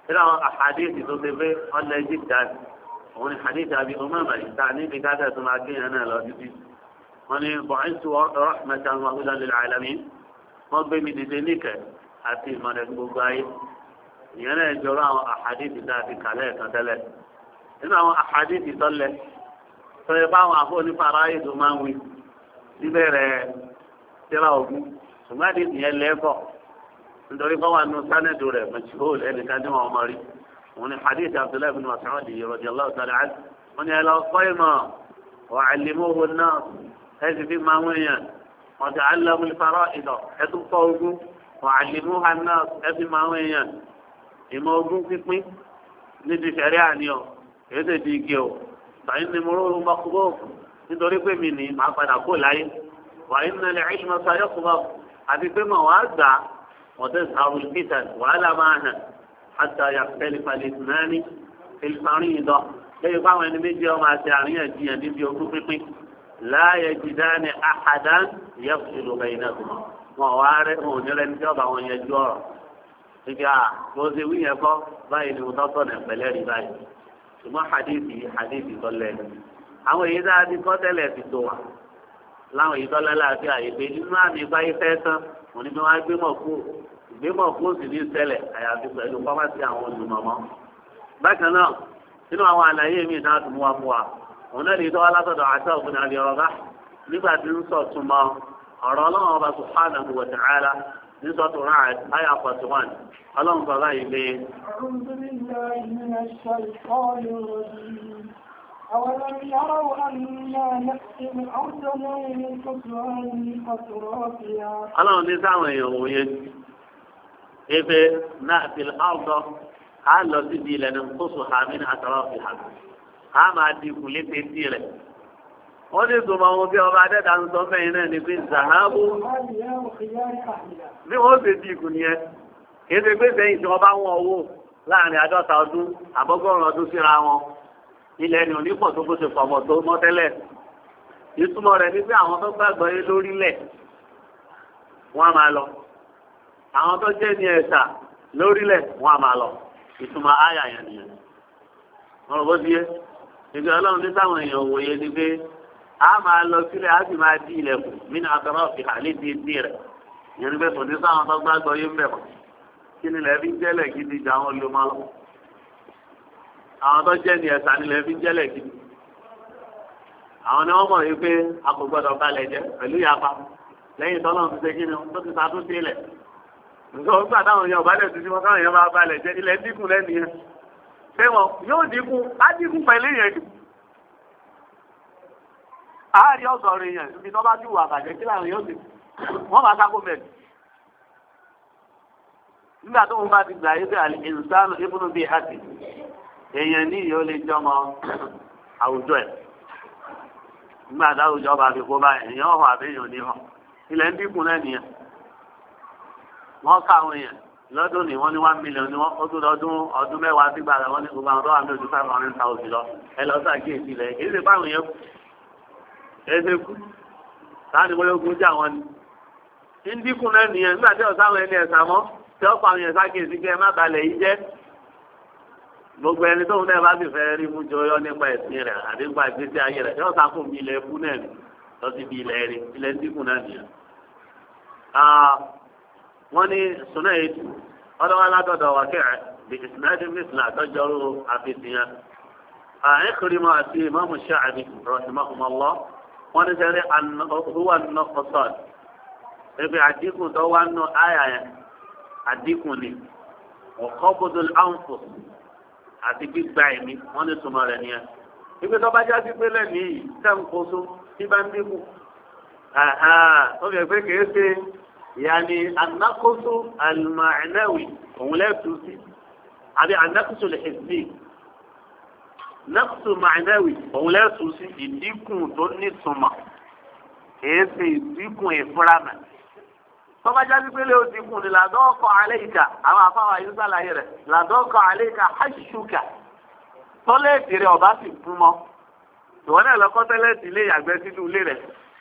nínú àwọn àhàdíìsì tó ṣe pé ọ̀lẹ́ jìdá òun ni àhàdíìsì àbí Umama ìta níbi káṣẹ̀ tó máa kéèyàn náà lọ títí wọ́n ní bu'ithtu rahmatan wa hudan lil alamin wọ́n gbé mi dìde níkẹ́ àti ìmọ̀lẹ̀ gbogbo ayé ìyẹn náà jọrọ àwọn àhàdíìsì tá a ti kàlẹ́ ẹ̀kan tẹ́lẹ̀ nínú àwọn àhàdíìsì tọ́lẹ̀ tọ́lẹ̀ báwọn àfọ onífàrà ayé tó máa ń wí síbẹ̀rẹ̀ tíra ogun ṣùgbọ́n àdìsí yẹn lẹ́kọ̀ọ́ nítorí báwa nù sánẹ́dù rẹ̀ mẹ̀tíhóòlù ẹnìkan tí wọ́n mọ̀ rí òun ni hadith Abdullahi bin Mas'ud radiyallahu ta'ala anhu wọ́n ní ẹ lọ kọ́ ìmọ̀ wa 'allimuhu an-nas ẹ sì fi máa ń wẹ̀yàn wa ta'allamu al-fara'id ẹ tún kọ́ ogun wa 'allimuha an-nas ẹ fi máa ń wẹ̀yàn ìmọ̀ ogun pínpín níbi ìṣẹ̀rí àníọ̀ èyí tó di igi o báyìí ni mo rọrùn mọ́kúbọ́ nítorí pé mi ní máa padà kó láyé wà inna al-'ilma sayaqbal àti pé mọ̀ wá gbà wọ́n tẹ̀ sàrùn ìpìtàn wàhálà máa hàn hatta yakhtalifa al-ithnani fil-farida lẹ́yìn fáwọn ẹni méjì ọmọ àti àríyànjiyàn níbi ogún pínpín la yajidani ahadan yafsilu baynahuma wọn wá rẹ wọn ò ní rẹni tí ọba wọn yẹn ju ọ̀rọ̀ nígbà tó ṣe wí yẹn kọ́ báyìí ni mo tọ́tọ̀ nà pẹ̀lẹ́ rí báyìí ṣùgbọ́n hadithi tó lẹ́nu àwọn èyí dáa ti kọ́ tẹ́lẹ̀ ti tó wa láwọn èyí tọ́lá láti àyè pé nínú àmì ìbáyé fẹ́ tán òun ni bí wọ́n á gbé mọ̀ kú sì ní ṣẹlẹ̀ àyàfi pẹ̀lú pọ́másì àwọn olùmọ̀mọ́. bákan náà nínú àwọn àlàyé mi náà tún wá mú wa òun náà lè tọ́wọ́ látọ̀dọ̀ àti ọ̀gbìn àbí ọ̀rọ̀ bá nígbà tí ń sọ túmọ̀ ọ̀rọ̀ ọlọ́run ọba subhanahu wa ta'ala ní sọ́tù Ra'd àyà 41 ọlọ́run bàbá yìí lé. أولم يروا أنا نأتي الأرض ننقصها من أطرافها. Ọlọ́run ní sáwọn èèyàn òye efe náà fi ọ̀dọ́ á lọ síbi ilẹ̀ ní kóso hàmí ní atrafiha á máa di ìkùlé tètè rẹ̀. Wọ́n ní ìgbìmọ̀ ohun bí ọba adẹ́ta ń sọ fẹ́yìn náà ní pé zahabu bí wọ́n ṣe di ìkùn yẹn kì í ṣe pé sẹ́yìn tí wọ́n bá wọ́n owó láàrin 50 ọdún àbọ́gọ́rùn ọdún síra wọn. Ilẹ̀ ni onípọ̀ tó gbóṣe pọ̀mọ̀ tó mọ́ tẹ́lẹ̀. Ìtumọ̀ rẹ̀ ní pé àwọn tó gbàgbọ́ yé lórílẹ̀ wọ́n á máa lọ. Àwọn tó jẹ́ ní ẹ̀sà lórílẹ̀ wọ́n á máa lọ. Ìtumọ̀ áyà yẹn nìyẹn. Wọ́n rò bó ti yé. Ìgbà Ọlọ́run ní sáwọn èèyàn òwòye ni pé a máa lọ sílẹ̀ á sì máa di ilẹ̀kùn nínú àtọ́rọ́ òfin àlè ti di rẹ̀. Ìyẹn ni pé kò ní sáwọn tó gbàgbọ́ yé ń bẹ̀ mọ́. Kí ni ilẹ̀ fi ń jẹ́lẹ̀ gidi jà wọn ló máa lọ. Àwọn tó jẹ́ ní ẹ̀sà nílẹ̀ fi ń jẹ́lẹ̀ gidi. Àwọn ni wọ́n mọ̀ yìí pé a kò gbọ́dọ̀ balẹ̀ jẹ́ pẹ̀lú ìyapa. Lẹ́yìn tọ́lọ́run ti ṣe kí ni tó ti ṣàtúnṣe ilẹ̀. Nǹkan nígbà táwọn èèyàn balẹ̀ tuntun wọn káwọn èèyàn máa balẹ̀ jẹ́ ilẹ̀ dínkù lẹ́nu yẹn. Ṣé wọn yóò dínkù á dínkù pẹ̀lú yẹn. Àárí ọ̀gọ̀rin yẹn ibi tó bá ti wà bàjẹ́ kí làwọn yóò dínkù. Wọ́n máa sáko bẹ̀rẹ̀. Nígbà tó wọn bá ti gbà yí pé àlè ìrùsánù ìbùnú bíi àti èèyàn ní ìyó lè jọmọ àwùjọ ẹ̀ nígbà táwùjọ bá fi kó bá èèyàn ọ̀hún àbẹ́yàn ní hàn ilẹ̀ ń dínkù náà nìyẹn wọ́n ká àwọn èèyàn lọ́dún ní wọ́n ní 1 million ní wọ́n ó tún ọdún mẹ́wàá sígbà rẹ̀ wọ́n ní gbogbo àwọn tó wà ní ojú 500,000 lọ ẹ lọ sàkíyèsí ilẹ̀ kì í ṣe báwọn yẹn kú ẹ ṣe kú láti wọ́n yóò kún jà wọn ni ń dínkù náà nìyẹn nígbà tí ọ̀sáwọn ẹni ẹ̀sà mọ́ tí ọ̀pọ̀ àwọn yẹn sàkíyèsí kí ẹ má balẹ̀ yìí jẹ́ gbogbo ẹni tóun náà bá sì fẹ́ rí mú jọyọ́ nípa ẹ̀sìn rẹ̀ àti nípa ìgbésí ayé rẹ̀ yóò sáfún bí ilẹ̀ ẹ̀kú náà ni lọ sí bí ilẹ̀ rí ilẹ̀ dínkù náà nìyẹn. wọ́n ní sùnà ètò ọlọ́wọ́ aládọ́dọ̀ wà kẹ́rẹ́ bí ìsìnàdí mísìlá àtọ́jọ́rú àfihàn. Ikrimah àti Imam Sha'bi rahimahumullah wọ́n ní sẹ́rí huwa an-nuqsan ebi àdínkù tó wà nù áyà yẹn àdínkù ni wa qabdul anfus àti gbígba ẹ̀mí wọ́n ní túmọ̀ rẹ̀ nìyẹn. ibi tó bá já sí pé lẹ́nu yìí sẹ́ǹkóso tí bá ń dínkù. ó fi ẹ̀fẹ́ kìí ṣe yàní anákóso al-ma'nawi òun lẹ́tù sí àbí anákóso al-hissi nákóso ma'nawi òun lẹ́tù sí ìdínkù tó ní túmọ̀ kìí ṣe ìdínkù ìfúramẹ̀. tó bá já sí pé lè ó dínkù ní làdọ́kọ̀ àlẹ́yìká àwọn afáwà yìí sàlàyé rẹ̀ làdọ́kọ̀ àlẹ́yìká hàṣùkà tọ́lẹ̀tì rẹ̀ ọba sì fún mọ́ ìwọ náà lọ kọ́ tọ́lẹ̀tì ilé ìyàgbẹ́ sínú ilé rẹ̀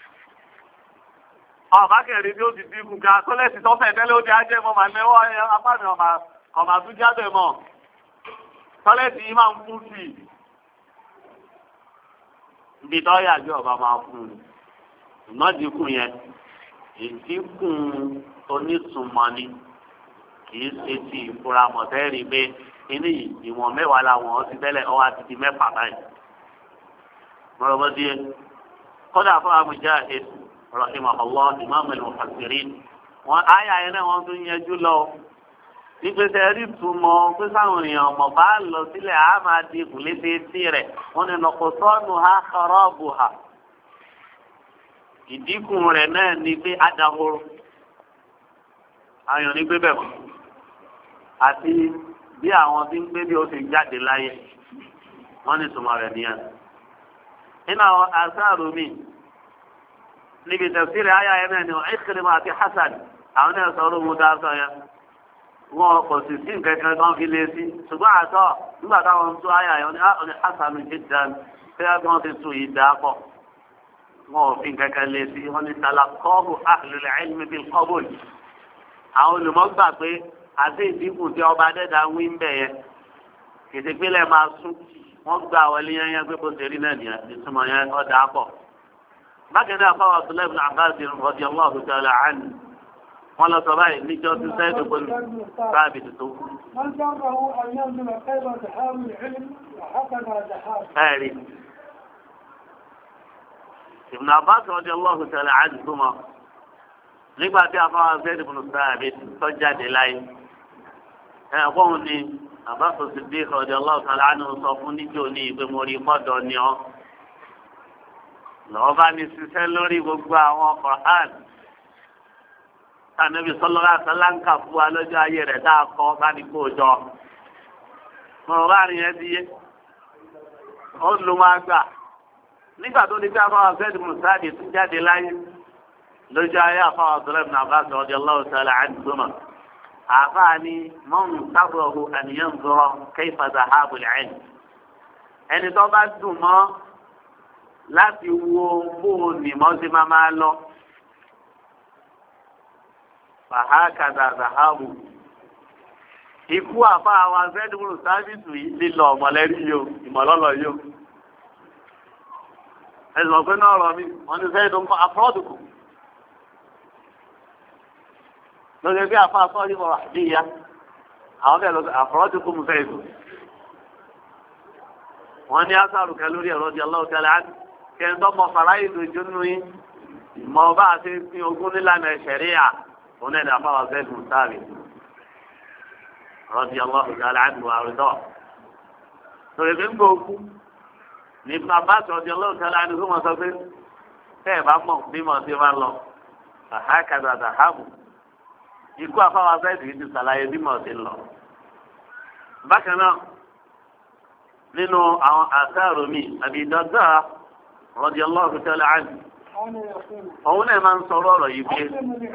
ọba kẹrin bí ó ti dínkù ká tọ́lẹ̀tì tọ́fẹ̀ tẹ́lẹ̀ ó di ajẹ́ mọ́ màá mẹ́wọ́ apá mi ọmọ àtúnjáde mọ́ tọ́lẹ́tì yìí máa ń fún sí i ibi tó yàgbé ọba máa fún un ìmọ̀dínkù yẹn ìdínkù onítùmọ̀ ni kì í ṣe ti ìfura mọ̀tẹ́rì pé kíní ìwọ̀n mẹ́wàá làwọn ti tẹ́lẹ̀ ọwọ́ àti ti mẹ́fà báyìí. mọ̀rọ̀bọ́dé kọ́dà fún Mujahid rahimahullah imam al-mufassirin wọn àyà yẹn náà wọ́n tún yẹjú lọ ìgbésẹ̀ rí túmọ̀ pé sáwọn èèyàn ọmọ bá lọ sílẹ̀ á máa di ìkùlédé tí rẹ̀ wọ́n ní nọkọ̀sọ́nù ha kọ́rọ́ọ̀bù ha ìdínkù rẹ̀ náà ní pé adahoro ayọ̀ ní gbé bẹ̀ mọ́ àti bí àwọn tí ń gbé bí ó ti jáde láyé wọ́n ní túmọ̀ rẹ̀ nìyẹn. nínú àwọn àṣàrò mi níbi tafsiri àyà yẹn náà ni Ikrima àti Hasan àwọn náà sọ̀rọ̀ mú dá sọ yẹn wọn kò sì sí nǹkan kan tó ń fi lé sí ṣùgbọ́n àtọ́ nígbà táwọn ń tún àyà yẹn ní Hasanu jiddan fẹ́ẹ́ bí wọ́n ti tún yìí dáa pọ̀ wọn ò fi nǹkan kan lé sí wọn ní talaqahu ahlul ilmi bil qabul àwọn olùmọ̀gbà pé àti ìdínkù tí ọba dẹ́dà ń wí ń bẹ̀ yẹn kìtìpínlẹ̀ máa sún wọ́n gbà wọlé yẹn pé kó ṣe rí náà nìyẹn ìtumọ̀ yẹn ọ̀ dáa pọ̀. bákan náà fáwọn Abdullahi ibn Abbas radiyallahu ta'ala anhu wọ́n lọ sọ báyìí níjọ́ tí sẹ́yìn tó gbọ́dọ̀ sáàbì tó. ẹ̀rí Ibn Abbas radiyallahu ta'ala anhuma nígbà tí a fáwọn sẹ́yìn ibn sáàbì tó jáde láyé ẹ̀kọ́ ni Abbas Siddiq radiyallahu ta'ala anhu sọ fún níjọ́ ní ìpè mórí mọ́dọ̀ ni ọ́ lọ́wọ́ bá ní ṣiṣẹ́ lórí gbogbo àwọn Qur'an Ànábì sallallahu alaihi wasallam fún wa lọ́jọ́ ayé rẹ̀ tá a kọ́ bá ní kó jọ. Mọ̀rọ̀ bá rìn yẹn ti yé. Ó ló máa gbà. Nígbà tó ní bí afáwọn Abdul Musadi tún jáde láyé lọ́jọ́ ayé afáwọn Abdullahi ibn Abbas radiyallahu ta'ala anhuma. Àfáà ni man sarrahu an yanzura kayfa dhahabul ilm. Ẹni tó bá dùn mọ́ láti wo bóun nìmọ́ sí máa lọ. Fàhákàdà Zahabu. Ikú àfa àwọn azẹ́dúró sábìsì yìí lílọ ọ̀mọ̀lẹ́rí yóò, ìmọ̀lọ́lọ̀ yóò. Ẹ̀sùn ọ̀gbẹ́ náà rọ̀ mí, wọ́n ní sẹ́yìn tó ń kọ́ àfọ́dùkù. Lọ́jọ́ bí àfa sọ́ọ́dí mọ̀rọ̀ àdíyá, àwọn fẹ́ lọ sí àfọ́dùkù mú fẹ́ ètò. Wọ́n ní Ásàrùkẹ́ lórí ẹ̀rọ di Allahu ta'ala án, kẹ́ńtọ́ mọ fàráyé lójú nù yín, ìmọ̀ bá a ṣe fi ogún nílànà ṣẹ̀ríà. هنا أخبر زيد بن ثابت رضي الله تعالى عنه وأرضاه. فيقول بوكو ابن عباس رضي الله تعالى عنهما سافر كيف أمر بما سوى الله فهكذا ذهبوا يقول أخبر زيد بن ثابت بما سوى الله. بكنا nínú àwọn àṣàrò mi Abi Darda radiyallahu ta'ala anhu òun náà máa ń sọ̀rọ̀ ọ̀rọ̀ yìí pé.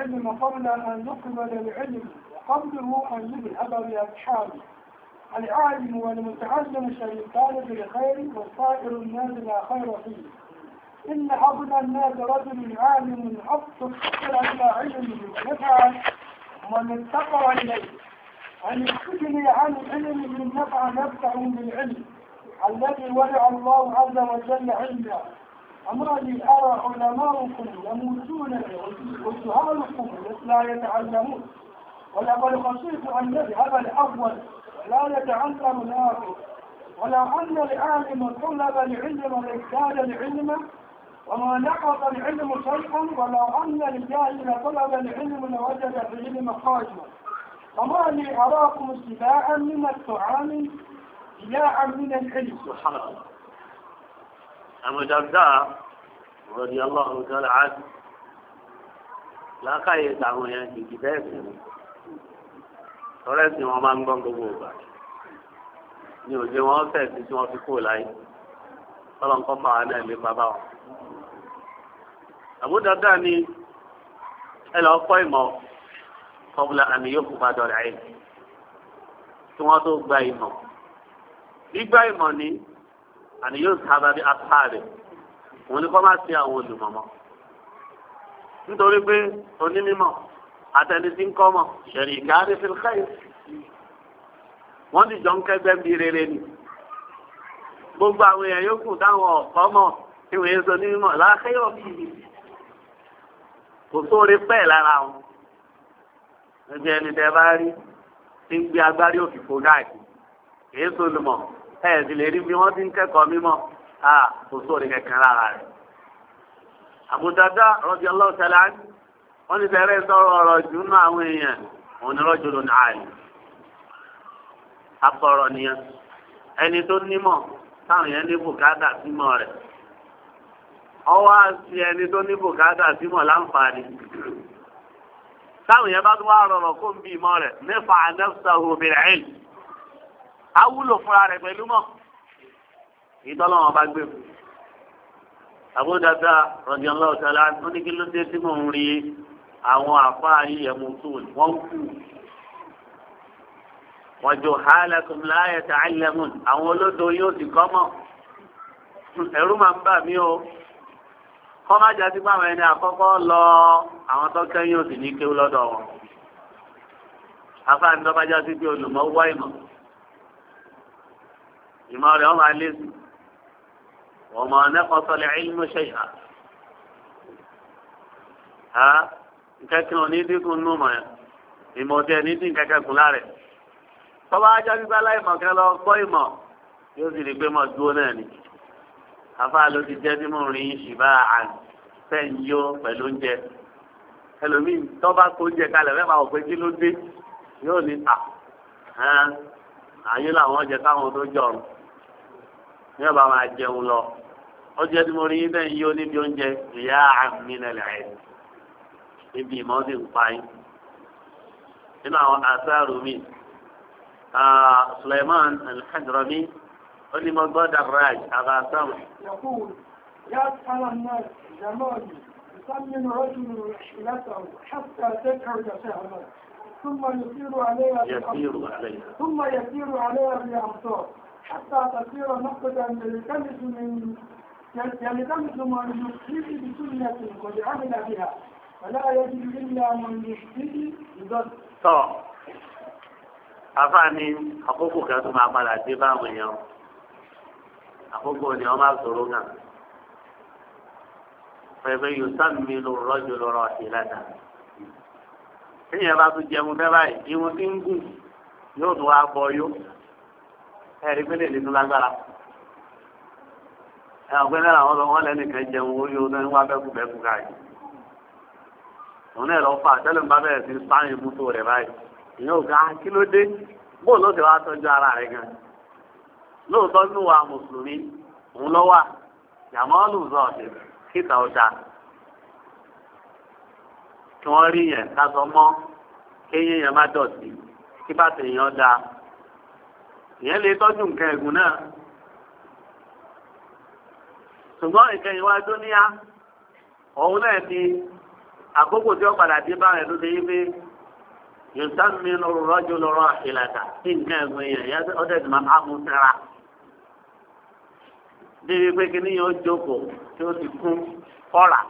العالم والمتعلم شريكان بالخير وصائر الناس لا خير فيه. إن أبنى الناس رجل عالم أبصر إلى علمه نفعا ومن اتقى إليه أن يستغني عن علمه نفع نفسه بالعلم الذي ولع الله عز وجل عنده. أمرني أرى علماؤكم يموتون وجهالكم لا يتعلمون ولقد خشيت أن يذهب الأول لا يتعلم الآخر. ولو أن العالم طلب العلم لازداد العلم وما نقص العلم شيئا ولو أن الجاهل طلب العلم لوجد في العلم خاشعا. وما لي أراكم اتباعا من الطعام جاء من العلم. سبحان الله. Abu Darda radiyallahu ta'ala anhu lákàyè táwọn yẹn kìkì bẹ́ẹ̀ sí ni tọ́lẹ̀ tí wọ́n máa ń gbọ́n gbogbo ìgbà ní òjò wọn fẹ̀ sí tí wọ́n fi kó láyé tọ́lọ́nkọ́ fáwọn náà lè bàbá wọn. Abu Darda ni ẹ lọ kọ́ ìmọ̀ qabla an yuqbada al-ilm tí wọ́n tó gba ìmọ̀ gbígbá ìmọ̀ ni àni yóò sábà bí asáàrẹ̀ òun ni kọ́ máa ṣe àwọn olùmọ̀mọ́ nítorí pé onímọ̀ àtẹni tí ń kọ́ mọ̀ ṣẹ̀rì ìkáàdé fi káyọ̀ wọ́n ti jọ ń kẹ́gbẹ́ bí rere ni gbogbo àwọn èèyàn yòókù táwọn ọ̀kọ́ mọ̀ tí wọ́n yẹn sọ ní mímọ̀ láàkẹ́yọ̀ bíi kò sóore pẹ́ẹ́ lára wọn ẹgbẹ́ ẹni tẹ́ bá rí tí ń gbé agbárí òfìfo káàkiri èyí tó lùmọ̀ ẹ̀ sì lè rí bí wọ́n ti ń kẹ́kọ̀ọ́ mímọ̀ kò sóore kẹ̀kẹ́ lára rẹ̀. Abu Darda radiyallahu ta'ala anhu wọ́n ti bẹ̀rẹ̀ sọ̀rọ̀ ọ̀rọ̀ jù nínú àwọn èèyàn òun ni rajulun alim akọ̀rọ̀ nìyẹn ẹni tó nímọ̀ táwọn yẹn ní bùkátà símọ̀ rẹ̀ ọwọ́ àti ẹni tó ní bùkátà símọ̀ láǹfààní táwọn yẹn bá tún wá rọrọ̀ kó ń bí ìmọ̀ rẹ̀ mẹ́fà nafsahu bil ilm awúlò fúnra rẹ̀ pẹ̀lú mọ̀ ìtọ́lọ́wọ́n bá gbé fún Abu Darda radiyallahu ta'ala wọ́n ní kí ló dé tí mò ń rí àwọn àfáà yìí ẹ̀mú tó wọ́n kú wọ́n jọ halakum la yata'allamun àwọn olódo yóò ti kọ́ mọ̀ ẹ̀rú máa ń bà mí o kọ́ má jà sí pàmò ẹni àkọ́kọ́ lọ àwọn tó kẹ́yìn òsì ní kéwú lọ́dọ̀ wọn afáàní tó bá já sí pé olùmọ̀ wá ìmọ̀ rẹ̀ wọ́n máa lé sí wọ́n máa naqasa al-ilmu shay'an kẹ́kẹ́ òní dínkù nù mọ̀ ẹ́ ìmọ̀ tẹ̀ ní dín kẹ́kẹ́ kù lára tọ́ba ajá gbígbá láìmọ̀ kẹ́ lọ gbọ́ ìmọ̀ yóò sì rí pé mọ̀ dúró náà ni afá ló ti jẹ́ tí mò ń rí ṣìbá àn fẹ́ǹ yó pẹ̀lú oúnjẹ ẹlòmíì tọ́ba kó oúnjẹ kalẹ̀ fẹ́ máa wò pé kí ló dé yóò ní àyè làwọn jẹ káwọn tó jọrùn ní ọba máa jẹun lọ ó jẹ́ tí mo rí fẹ́ǹ yó níbi oúnjẹ ìyá àmì nílẹ̀ ẹ̀ níbi ìmọ̀ sì ń pa yín nínú àwọn àṣàrò mi Sulaiman al-Hadrami قل ما قد الراج أغا سمع يقول يسأل الناس زماني يسمن رجل رحلته حتى تقعد سهما ثم يسير عليها بالأمطار حتى تصير نقدا يلتمس من يفتي بسنة قد عمل بها فلا يجد إلا من يفتي بذلك. àfààní àkókò kan tó máa padà dé báwọn èèyàn àkókò ni wọn máa sọ̀rọ̀ náà pẹ̀lú yusammi rọ́jò lọ́rọ̀ ìlànà tíyẹn bá tún jẹun fẹ́ báyìí ìwọ̀n tí ń gùn yóò tún wá bọ yó ẹ̀rí pé lè ní tún lágbára ọ̀gbẹ́ náà àwọn ọmọ lẹ́nìkan jẹun ó yóò náà wá bẹ́kù káyìí òun náà lọ fà tẹ́lẹ̀ ń bá bẹ̀rẹ̀ sí sáyìn mútó rẹ̀ báyìí ìyẹn ò ga kí ló dé bó ló ti wá tọ́jú ara rẹ̀ gan lóòótọ́ ní wa mùsùlùmí òun lọ wà yàmọ́ lùzọ̀ kíta ọjà kí wọ́n rí yẹn kásọ mọ́ kéyìn yẹn má dọ̀tí kí bàtà èèyàn da ìyẹn lè tọ́jú nǹkan ẹ̀gùn náà ṣùgbọ́n ìkẹyìn wa tó níyà òun náà ti àkókò tí ó padà dé báyìí ló dé yí pé yusammi ar-rajulu rahilata tí nǹkan ẹ̀gùn yẹn ọdẹ tí máa mú sára débi pé kí ni yóò jókòó tí ó ti kún kọ́ra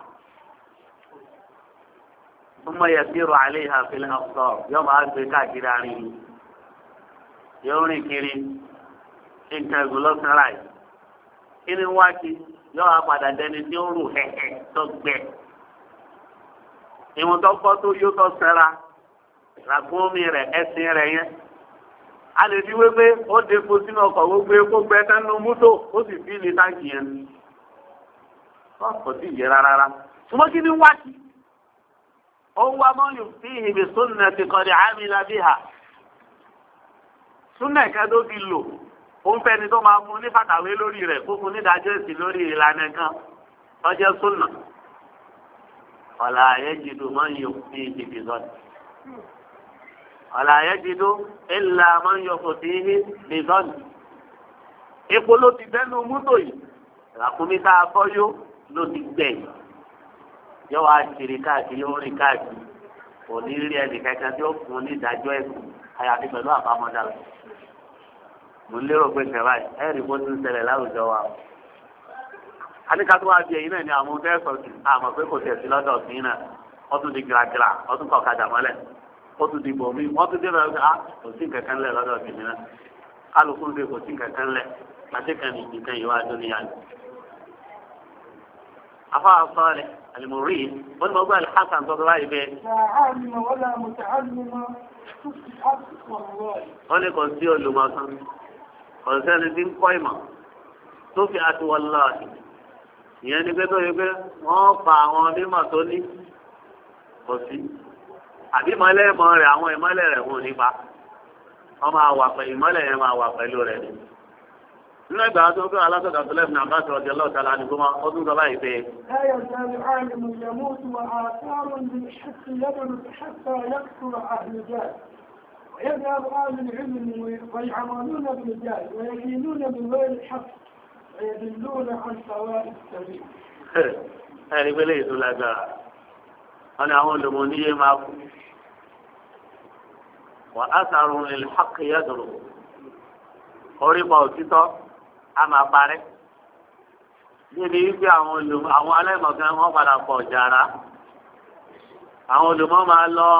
thumma yasiru alayha fil amtar yóò máa gbé káàkiri àárín yìí yóò rìn kiri nǹkan ẹ̀gùn lọ sára yìí kí ni wá kí yóò wá padà dẹni tí ó rù hẹ́hẹ́ tó gbẹ ìwọ̀n tó kọ́ tó yóò tó sára ràgbọ́nmi rẹ̀ ẹ̀sìn rẹ̀ yẹn a lè fi wépé ó de epo sínú ọkọ̀ gbogbo epo gbẹ tẹnu mútò ó sì fi ní táǹkì yẹn kò sí yẹ rárá ṣùgbọ́n kí ni wá sí ó wá mọ́yò sí ìhìbì súnà ti kọ̀dí àmìlà bí hà súnà ìka tó fi lò ó ń fẹ́ni tó máa mú ní fàtàwé lórí rẹ̀ kó fún nídàájọ́ èsì lórí ìlànà kan ọjọ́ súnà ọ̀là ayéjìdù mọ́yò sí ìhìbì sọ́dọ̀ ọ̀là ayéjìdó ẹ̀là máa ń yọkọ̀ sí ihe nìzọ́nì. epo ló ti dẹ́nu mútò yìí ràkúnmí tá a bọ́ yó ló ti gbẹ̀yìn. yóò wá kiri káàkiri ó rìn káàkiri kò ní rí ẹnì kankan tí ó fún un ní ìdájọ́ ẹ̀sùn àyàfi pẹ̀lú àbámọ́dá rẹ̀. mo lérò pé kẹ̀rọ ẹ̀rí bó ti ń ṣẹlẹ̀ láwùjọ wa. aníkàtú wa bí ẹ̀yin náà ni àwọn ọmọdé sọ̀tù àmọ̀ pé kò tẹ̀sí lọ́dọ̀ sí náà wọ́n tún di gíragíra wọ́n tún kọ̀ọ̀kadà mọ́lẹ̀ ó tún dìbò mi wọ́n tún dé bẹ̀rẹ̀ kò sí kankan lẹ̀ lọ́dọ̀ tèmi náà kálukú ń bẹ kò sí kankan lẹ̀ àti kan ní ìkan ìwà dúníyà ni. afa sọ́ọ̀lẹ̀ alimori wọ́n ti mọ̀ gbọ́ alhassan tó bá ibẹ̀. wọ́n ní kò sí olùmọ̀sán kò sẹ́ni tí ń kọ́ ìmọ̀ tó fi àti wọ́n lọ́ọ̀dì ìyẹn ni pé tó yẹ pé wọ́n pa àwọn mímọ̀ tó ní kò sí àbí ìmọ̀lẹ̀ ìmọ̀ rẹ̀ àwọn ìmọ̀lẹ̀ rẹ̀ wọ́n nípa wọ́n máa wà pẹ̀lú ìmọ̀lẹ̀ yẹn máa wà pẹ̀lú rẹ̀ ni. nínú ìgbà tó gbé alásọ̀dà tó lẹ́fún àbá sọ̀rọ̀ jẹ́ lọ́ọ̀tà lánàá gbọ́mọ ọdún sọ báyìí pé. ويذهب أهل العلم ويعملون بالجهل ويدينون بغير الحق ويدلون عن سواء السبيل. ẹ̀rí pé léyìí tó lágbára wọn ni àwọn olùmọ̀ oníyé máa kú wà á sàrùn lè hàkì yàtọ̀ orí pa òtítọ́ a máa parẹ́ níbi wípé àwọn aláìmọ̀kan wọn padà pọ̀ jàrá àwọn olùmọ̀ máa lọ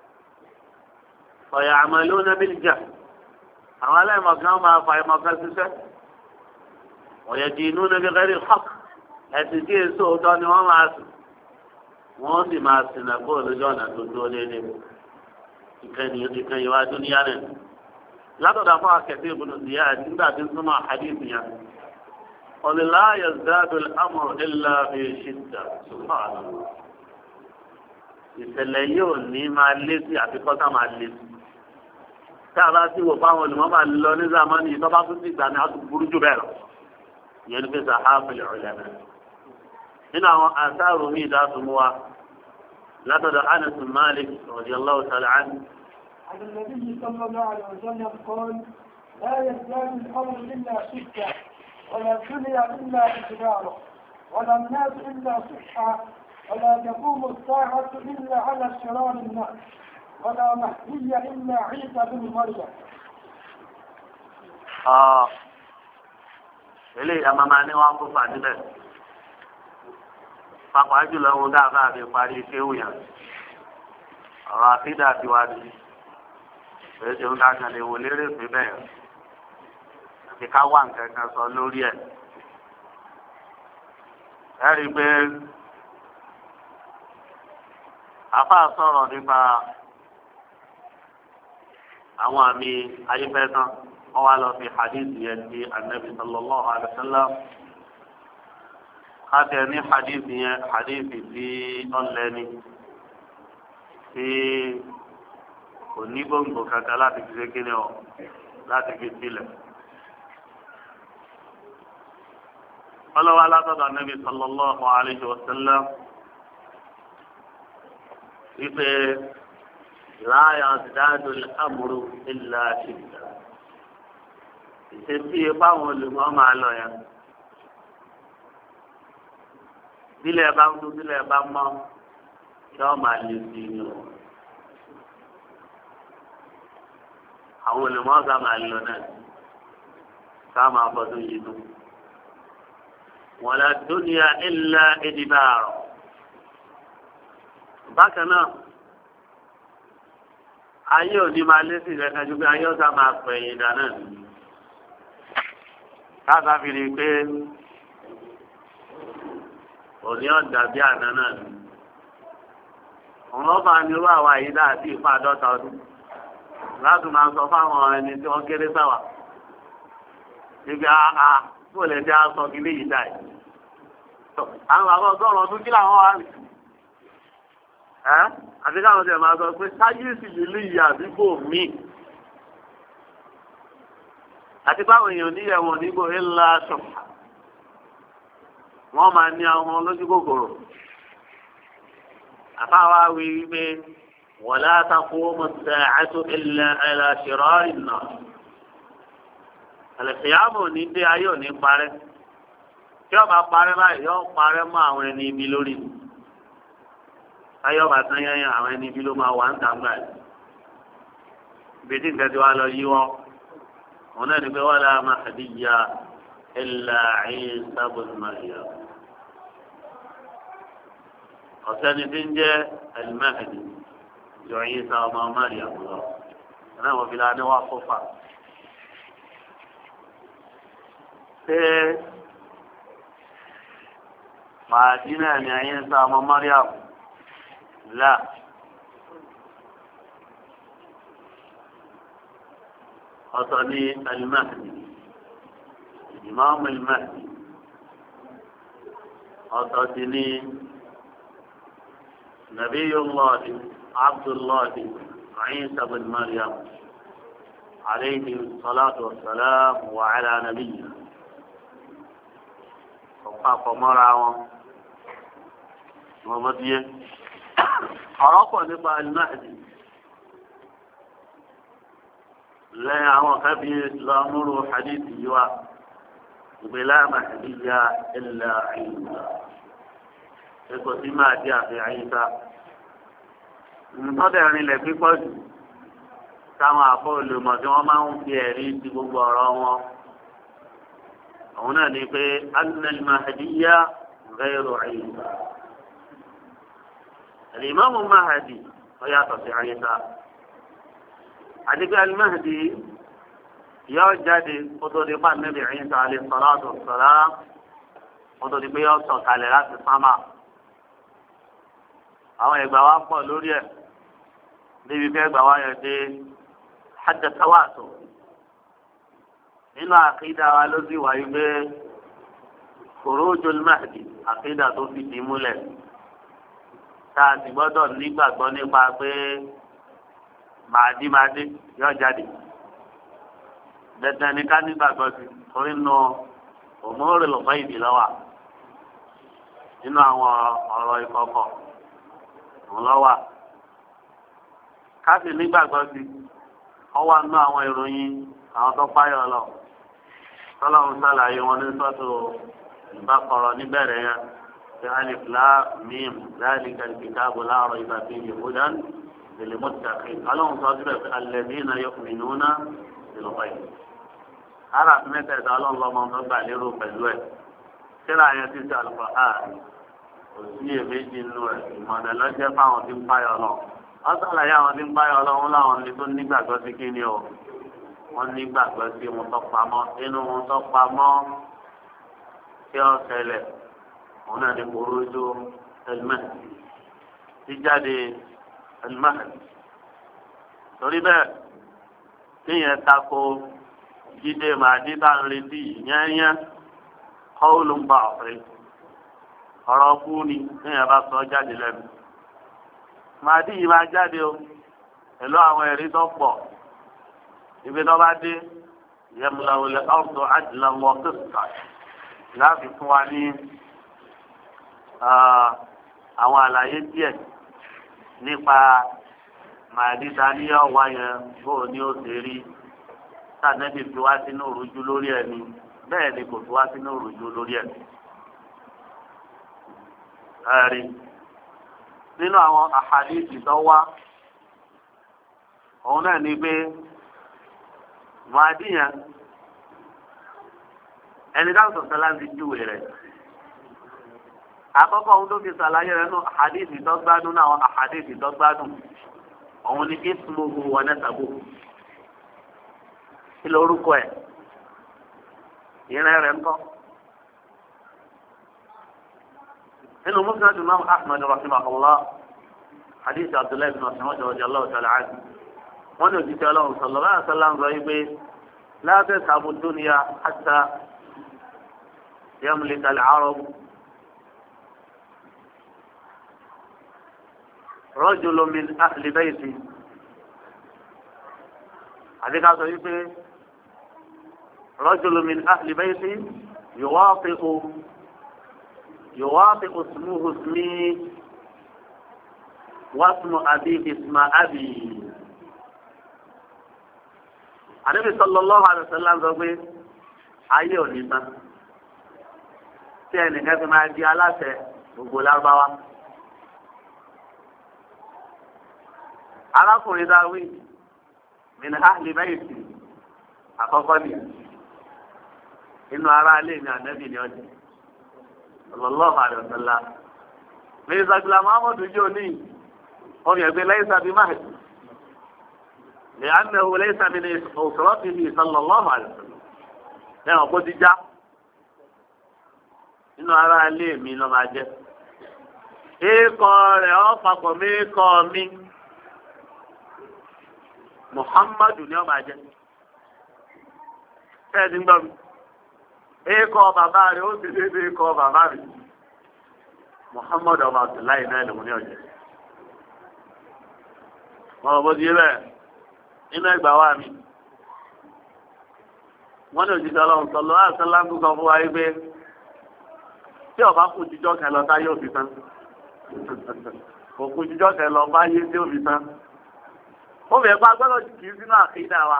ọ̀yà àmàlú nábìlìjà àwọn aláìmọ̀kan máa fa ìmọ̀kan ṣiṣẹ́ ọ̀yà dìínú níbi gẹ́rì hàk ẹ̀sìn tí èso òótọ́ ni wọ́n máa sùn wọ́n sì máa sìn náà bóòlù lójú ọ̀nà tó dúró déédéé ìkànnì wa dúníyà náà látọ̀dọ̀ fún akẹ́kẹ́ ìbùnú sí yára nígbà tí ń súnmọ́ àdìsí yẹn ọ̀lẹ́lá yazdadu al-amru illa bi shidda subhana ìṣẹ̀lẹ̀ yóò ní máa lé sí àfikọ́sá máa lé sí tí a bá sì wò fáwọn olùmọ́ máa lọ ní zamani ìtọ́ba tó ti gbà ní àtúburú jù bẹ́ẹ̀ lọ ìyẹn ní pé sàhábìlì ulama nínú àwọn àṣàrò mi ìdásùnmú wa látọ̀dọ̀ Anas Malik radiyallahu ta'ala anhu. عن النبي صلى الله عليه وسلم قال لا يزداد الأمر إلا شدة ولا الدنيا إلا إجباره ولا الناس إلا صحة ولا تقوم الساعة إلا على شرار الناس ولا مهدي إلا عيسى بن مريم. eléyìí àmàmà ni wọn kó fàdí bẹ́ẹ̀ pàápàá jùlọ ohun dáadáa fi parí kéwù yẹn ọ̀rọ̀ àfídà ti wá di èyí tí ó ń dákan lè wò lérè pé bẹ́ẹ̀ àti ká wà nǹkan kan sọ lórí ẹ̀ ẹ rí i pé àfa sọ̀rọ̀ nípa àwọn àmì ayífẹ́tán wọ́n wá lọ fi hadith yẹn ti anabi sallallahu alayhi wa sallam káàtì ní hadith yẹn hadith tí ọ̀lẹ́ni tí kò ní gbòǹgbò kankan láti fi ṣe kíni ọ láti fi sílẹ̀. ọlọ́wọ́ alátọ́dọ̀ anabi sallallahu alayhi wa sallam wípé láyà dáadọ́ amúrú ilà ṣìkà ìṣesí báwọn olùmọ̀ máa lọ yẹn bílẹ̀ bá ń dún bílẹ̀ bá mọ́ kí wọ́n máa lè sí i lọ. àwọn olùmọ̀ ọ̀gá máa lọ náà ká máa fọdún yìí dùn. wala dunya illa idbar. bákan náà ayé òní máa lé sí ìrẹ́ka ju pé ayé ọ̀sán máa pẹ̀yìn dáná nìyí. káàkiri fi rí i pé òní ọ̀dà bí àná náà ni. òun lọ́ba ni irú àwa yìí náà sí ìfún àádọ́ta ọdún láti máa sọ fáwọn ẹni tí wọ́n kéré sáwà. ibi àá kó lè dé aṣọ ilé yìí dà yìí. àwọn bàbá ọgọ́rùn-ún ọdún kí làwọn wá rí. àti káwọn tẹ̀ máa sọ pé sáyẹ́ǹsì ìlú yìí àdúgbò míì. àti báwọn èèyàn níyẹ̀wò nígbò ńlá aṣọ wọ́n máa ní àwọn olójú kòkòrò àfáwá wí wípé wala taqumu as-sa'atu illa ala shirari an-nas àlẹ́fẹ̀yàmù ní dé ayé òní parẹ́ tí ọba parẹ́ báyìí yóò parẹ́ mọ́ àwọn ẹni ibi lórí ayé ọba tán yẹn àwọn ẹni ibi ló máa wà ń tàgbà yìí ibi tí nǹkan ti wá lọ yí wọn. òun náà ní pé wala mahdiya illa Isa ibn Maryam ọ̀sẹ́ni tí ń jẹ́ al-Mahdi yọ Isa ọmọ Maryam lọ náà wọ́n fi láti wá kófà ṣé Màdínà ni ayé ń sá ọmọ Mariam là ọ̀tọ̀ ní Al-Mahdi Imam Al-Mahdi ọ̀tọ̀ sí ní Nabiyullah Abdullah Isa bin Maryam alayhi salatu wa salam wa ala nabiyina ọ̀pá àpọ̀mọ́ra wọn mọ̀mọ́díyẹ ọ̀rọ̀ pọ̀ nípa Al-Mahdi lẹ́yìn àwọn kábí lọ́múrú hadith yìí wá ìgbélá Mahdiya illa Isa ẹ̀kọ́ sí máa di àfi Isa ntọ́dẹ̀ rinlẹ̀ pípọ̀ jù táwọn àfọ olùmọ̀ tí wọ́n máa ń fi ẹ̀rí ti gbogbo ọ̀rọ̀ wọn òun náà ni pé anna al-Mahdiya ghayru Isa al-Imam al-Mahdi ó yàtọ̀ sí Isa àdìgbà al-Mahdi yóò jáde kó tó di pa Nabi Isa alayhi salatu wassalam kó tó di pé yóò sọ̀ kalẹ̀ láti sámà àwọn ìgbà wa pọ̀ lórí ẹ̀ níbi fẹ́ gbà wá yẹn dé hajj tawaso nínú àkídà wa ló sì wáyé pé khurujul Mahdi àkídà tó fi di múlẹ̀ tá a sì gbọ́dọ̀ nígbàgbọ́ nípa pé Mahdi yóò jáde dandan ní ká nígbàgbọ́ sí torí nù umurul ghaibi lọ́wọ́ nínú àwọn ọ̀rọ̀ ìkọ̀kọ̀ ńlọ́wọ́ káfí nígbàgbọ́ sí ọwọ́ nínú àwọn ìròyìn àwọn tó páyọ̀ lọ tọ́lọ́run sàlàyé wọn ní sọ́tò ìbákọ̀rọ̀ níbẹ̀rẹ̀ yẹn ṣe alif lam mim dhalika al-kitabu la rayba fihi hudan lil-muttaqin ọlọ́run sọ síbẹ̀ pé alladhina yu'minuna bil-ghaib ara mẹ́tẹ̀ẹ̀ta ọlọ́run lọ́mọ tó gbà lérò pẹ̀lú ẹ̀ síra yẹn ti ṣe Al-Qur'an òsì èméjì nù ẹ̀ ìmọ̀nà lọ́jẹ́ fáwọn tí ń páyọ̀ lọ. wọ́n sàlàyé àwọn tí ń páyọ̀ lọ́wọ́ láwọn ní tó nígbàgbọ́ sí kí ni o wọ́n nígbàgbọ́ sí wọn tó pamọ́ inú wọn tó pamọ́ tí ó ṣẹlẹ̀ wọn náà ní khuruju al-Mahdi jíjáde al-Mahdi. torí bẹ́ẹ̀ kíyẹn tako jíde Mahdi tá ń retí yẹ́nyẹ́ qawlun ba'id ọ̀rọ̀ fún ni kíyẹn bá sọ jáde lẹ́nu. Mahdi yìí máa jáde o pẹ̀lú àwọn ẹ̀rí tó pọ̀ ibi tó bá dé yamla'ul ardu 'adlan wa qistan láti fún wa ní àwọn àlàyé díẹ̀ nípa Mahdi tani yóò wá yẹn bóò ní ó ṣe rí sànẹ́bí fi wá sínú òrùjú lórí ẹni bẹ́ẹ̀ ni kò fi wá sínú òrùjú lórí ẹni. ẹ̀rí nínú àwọn àhàdíìsì tó wá òun náà ni pé Mahdi yẹn ẹni dáhùn sọ̀tẹ́ láti júwèé rẹ̀ àkọ́kọ́ ohun tó fi ṣàlàyé rẹ̀ nù àhàdíìsì tó gbádùn náà àwọn àhàdíìsì tó gbádùn òun ni ismuhu wa nasabuhu kí lórúkọ ẹ̀ ìrìn rẹ̀ ń kọ́. إنه مسند الإمام أحمد رحمه الله حديث عبد الله بن مسعود رضي الله تعالى عنه وأنه جئت له صلى الله عليه وسلم ضيبه لا تذهب الدنيا حتى يملك العرب رجل من أهل بيتي هذه ضيبه رجل من أهل بيتي يوافق اسمه اسمي واسم أبيه اسم أبي. النبي صلى الله عليه وسلم sọ ayé ò ní tán tí ẹnìkan fi máa di aláṣẹ gbogbo Lárúbáwá. arákùnrin dáwí min ahli bayti àkọ́kọ́ ni inú ara ilé mi ànábì ni ọdún sallallahu alaihi wasallam Mirza Ghulam Ahmad Joni ọmọ ẹgbẹ́ laysa bi Mahdi li'annahu laysa min usratihi sallallahu alaihi wasallam lẹ́yìn ọ̀pọ̀ ti já nínú ara ilé mi ló máa jẹ́. Èèkọ̀ rẹ̀ ọ́ papọ̀ méèkọ̀ mi Muhammadu ni ó máa jẹ́. Fẹ́ẹ̀dì ń gbọ́ mi. Èèkọ̀ bàbá rẹ̀ ó sì dédé èèkọ̀ bàbá rẹ̀. Muhammadu ọba Abdullahi náà lòun ní ọ̀jẹ̀. Wọ́n bó di bẹ́ẹ̀ nínú ẹgbà wa mi. Wọ́n ní òjijì ọlọ́run sọ lọ́wọ́ àṣẹlá ń sọ fún wa yí pé tí ọba kù jíjọ́ kan lọ tá yóò fi tán. Kò kù jíjọ́ kan lọ bá yé tí ó fi tán. Ó fẹ́ pa gbọ́dọ̀ kì í sínú àkídà wa.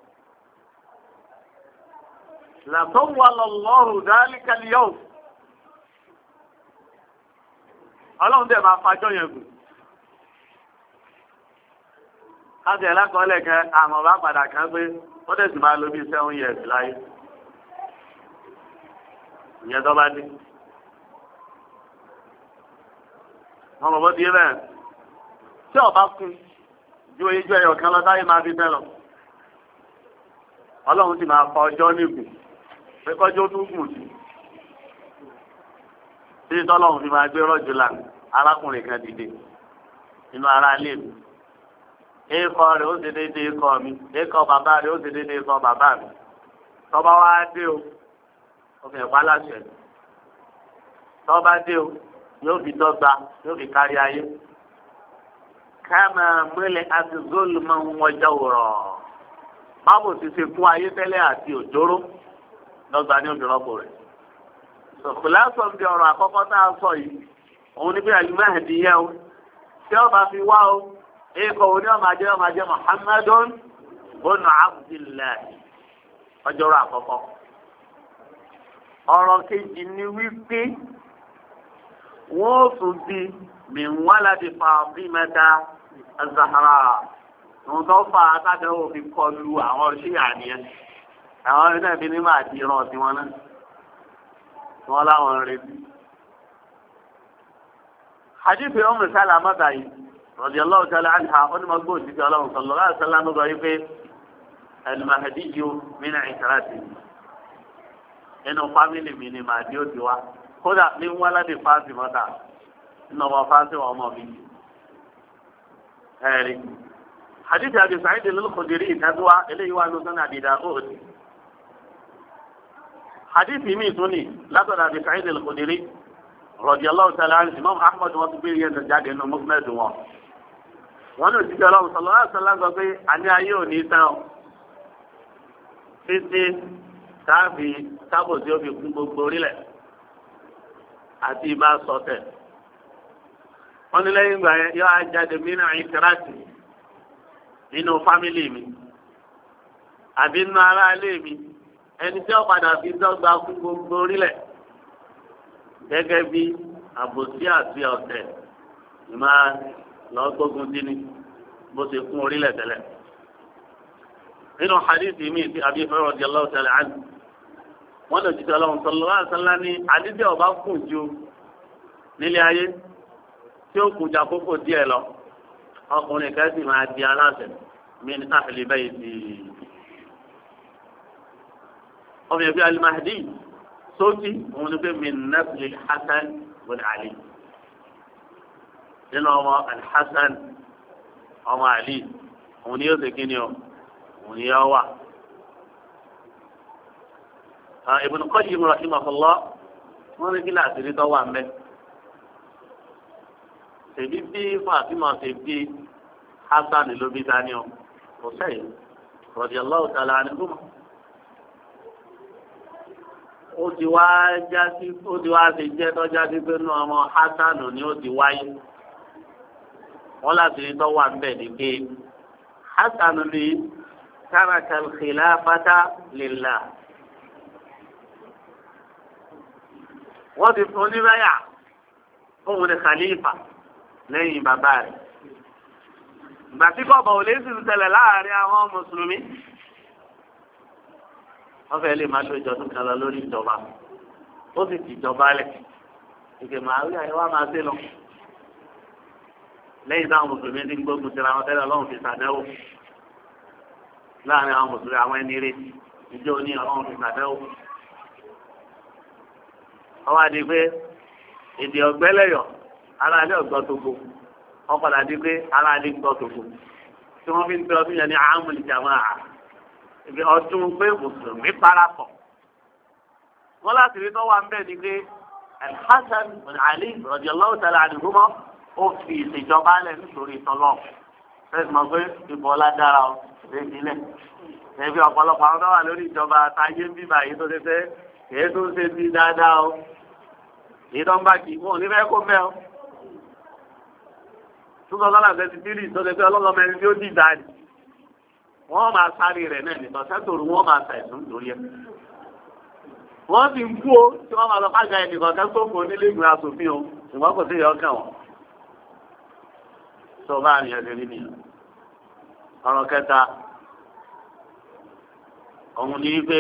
Làtọ́ wà lọ́lọ́rùn dálíkàlì yóò. Ọlọ́run dẹ̀ máa fajọ́ yẹn gùn. Káṣí ẹ̀ lákọọ́lẹ̀ kan àmọ̀ bá padà kan pé ó tẹ̀sí máa lo bí 7 years láyé. Ìyẹn tó bá dé. Wọ́n mọ̀ bó ti yé bẹ́ẹ̀. Tí ọba kún ju ijó ẹyọ kan lọ táyé máa fi tẹ́ lọ. Ọlọ́run sì máa fa ọjọ́ nígùn pé kọjọ́ tó gùn sí. Tí tọ́lọ́run fi máa gbé rọ́jò là arákùnrin kan dìde nínú ara ilé mi. Èèkọ̀ rẹ̀ ó ṣe déédéé èèkọ̀ mi. Èèkọ̀ bàbá rẹ̀ ó ṣe déédéé èèkọ̀ bàbá mi. Tọ́ba wá dé o, ó fi ẹ̀pá láṣẹ. Tọ́ba dé o, yóò fi dọ́gba, yóò fi kárí ayé. Káàmà mẹ́lẹ̀ àti zóòlù máa ń wọjá òrọ̀. Báwo ti ṣe fún ayé tẹ́lẹ̀ àti òjòrò dọ́gba ní òbí rọ́pò rẹ̀. Sọ̀kùlá sọ bí ọ̀rọ̀ àkọ́kọ́ tá a sọ yìí, òun ní bí Al-Mahdi yẹ o. Tí ọba fi wá o, èèkọ̀ òní ọmọ ajẹ́ Muhammadun bọ́nà Abdullahi. Ọjọ́rọ̀ àkọ́kọ́. Ọ̀rọ̀ kejì ni wípé wọ́n tún bí min waladi Fatimata Az-Zahra. Wọ́n tó fà á kájọ́ òfin kọlu àwọn ṣíyà nìyẹn. Àwọn ọ̀rẹ́ náà bí ní máa di ìran tiwọn náà. Wọ́n láwọn ń retí. Hadith Umm Salama yìí, radiyallahu ta'ala anha, ó ní mo gbọ́ òjijì Ọlọ́run sallallahu alaihi wasallam ló sọ yìí pé al-Mahdiyyu min 'ishrati. Inú fámìlì mi ni Màdí ó ti wá. Kódà ní waladi Fatimata nínú ọmọ Fatima ọmọ mi. Ẹ̀rí. Hadith Abi Sa'id al-Khudri ìtàdúwà eléyìí wà lóṣù náà Abi Dawud. Hadith mi tún ní látọ̀dọ̀ Abi Sa'id al-Khudri radiyallahu ta'ala anhu. Imam Ahmad wọn tún gbé yẹn jáde nínú Musnad wọn. Wọ́n ní òjijì Ọlọ́run sallallahu alaihi wasallam sọ pé àní ayé ò ní tán o. Títí táàbì tábò tí ó fi kún gbogbo orílẹ̀ àti ìbá sọtẹ̀. Wọ́n ní lẹ́yìn ìgbà yẹn yóò á jáde mìíràn ìkírátì nínú fámìlì mi àbí nínú ará ilé mi, ẹni tí ó padà fi dọ́gba fún gbogbo orílẹ̀ gẹ́gẹ́ bí àbòsí àti ọ̀tẹ̀ máa lọ gbógun dínní bó ṣe kún orílẹ̀ tẹ́lẹ̀. Nínú hadithi mi ti Abi Hurairah radiyallahu ta'ala anhu, wọ́n lè jíjọ Ọlọ́run sallallahu alaihi wasallam ní àdídé ọba kùn ju nílé ayé tí ó kù jà kókò díẹ̀ lọ, ọkùnrin kan sì máa di aláṣẹ min ahli bayti. ọmọ ẹgbẹ́ Al-Mahdi sókì òun ni pé min nasli Hasan bin Ali, nínú ọmọ Al-Hasan ọmọ Ali òun ni yóò ṣe kí ni o òun ni yóò wà. Ibn Qayyim rahimahullah wọ́n ní kí láti rí tọ́wọ́ àmẹ́. Ṣèbí bí Fatima ṣe bí Hasan ló bí dání o, kò sẹ́yìn radiyallahu ta'ala anhuma. Ó ti wá ṣe jẹ́ tọ́já sí pé nínú ọmọ Hasan ni ó ti wáyé. Wọ́n láti rí tọ́wọ́ àmẹ́ ní pé Hasan ni taraka al-khilafata lillah. Wọ́n ti fún oníbáyà fóun ní khalifa lẹ́yìn bàbá rẹ̀. Ìgbà tí kọ̀ọ̀bọ̀ ò lè sì ń ṣẹlẹ̀ láàrin àwọn mùsùlùmí. Wọ́n fẹ́ lè máa lo ìjọ tó kan lọ lórí ìjọba. Ó sì ti ìjọba lẹ̀. Ìgbè màálù àyẹ̀wò máa ṣe lọ. Lẹ́yìn táwọn mùsùlùmí ti ń gbógun tira wọn tẹ́lẹ̀ Ọlọ́run fi ṣàdẹ́wò. Láàrin àwọn mùsùlùmí àwọn ẹni rẹ̀ ìjọ ní Ọlọ́run fi ṣàdẹ́wò. ọwọ́ àdì pé èdè ọ̀gbẹ́lẹ̀yọ̀ ara ilé ọ̀gbọ́ tó kù wọ́n padà di pé ara ilé gbọ́ tó kù tí wọ́n fi ń pè ọdún yẹn ní àmúlì jàmáà ibi ọdún pé mùsùlùmí parapọ̀ wọ́n láti rí tọ́wọ́ à ń bẹ̀ ni pé Al-Hasan bin Ali radiyallahu ta'ala anhuma ó fi ìṣèjọba lẹ̀ nítorí tọ́lọ́ fẹ́ẹ́ mọ̀ pé ìbọn ládára ọ lẹ́sílẹ̀ ẹbí ọ̀pọ̀lọpọ̀ àwọn tó wà lórí ìjọba táyé ń bíbà yìí tó ṣe fẹ́ èyí tó ṣe bí dáadáa o èyí tó ń bá kì í wọn ò ní fẹ́ kó mẹ́ o túbọ̀ lọ́la fẹ́ ti dírì tó ṣe fẹ́ ọlọ́lọ́mọ ẹni tí ó dìgbà ni wọ́n máa sáré rẹ̀ náà nìkan sẹ́tòrò wọ́n máa ṣàìsùn lórí ẹ̀ wọ́n ti ń kú o tí wọ́n máa lọ fájà ẹnìkan kẹ́ sófo nílé ìgbìmọ̀ asòfin o ṣùgbọ́n kò sí ìyọ́ kàn wọ́n tó bá rìn ẹ̀sìn rí nìyẹn ọ̀rọ̀ kẹta òun ní wípé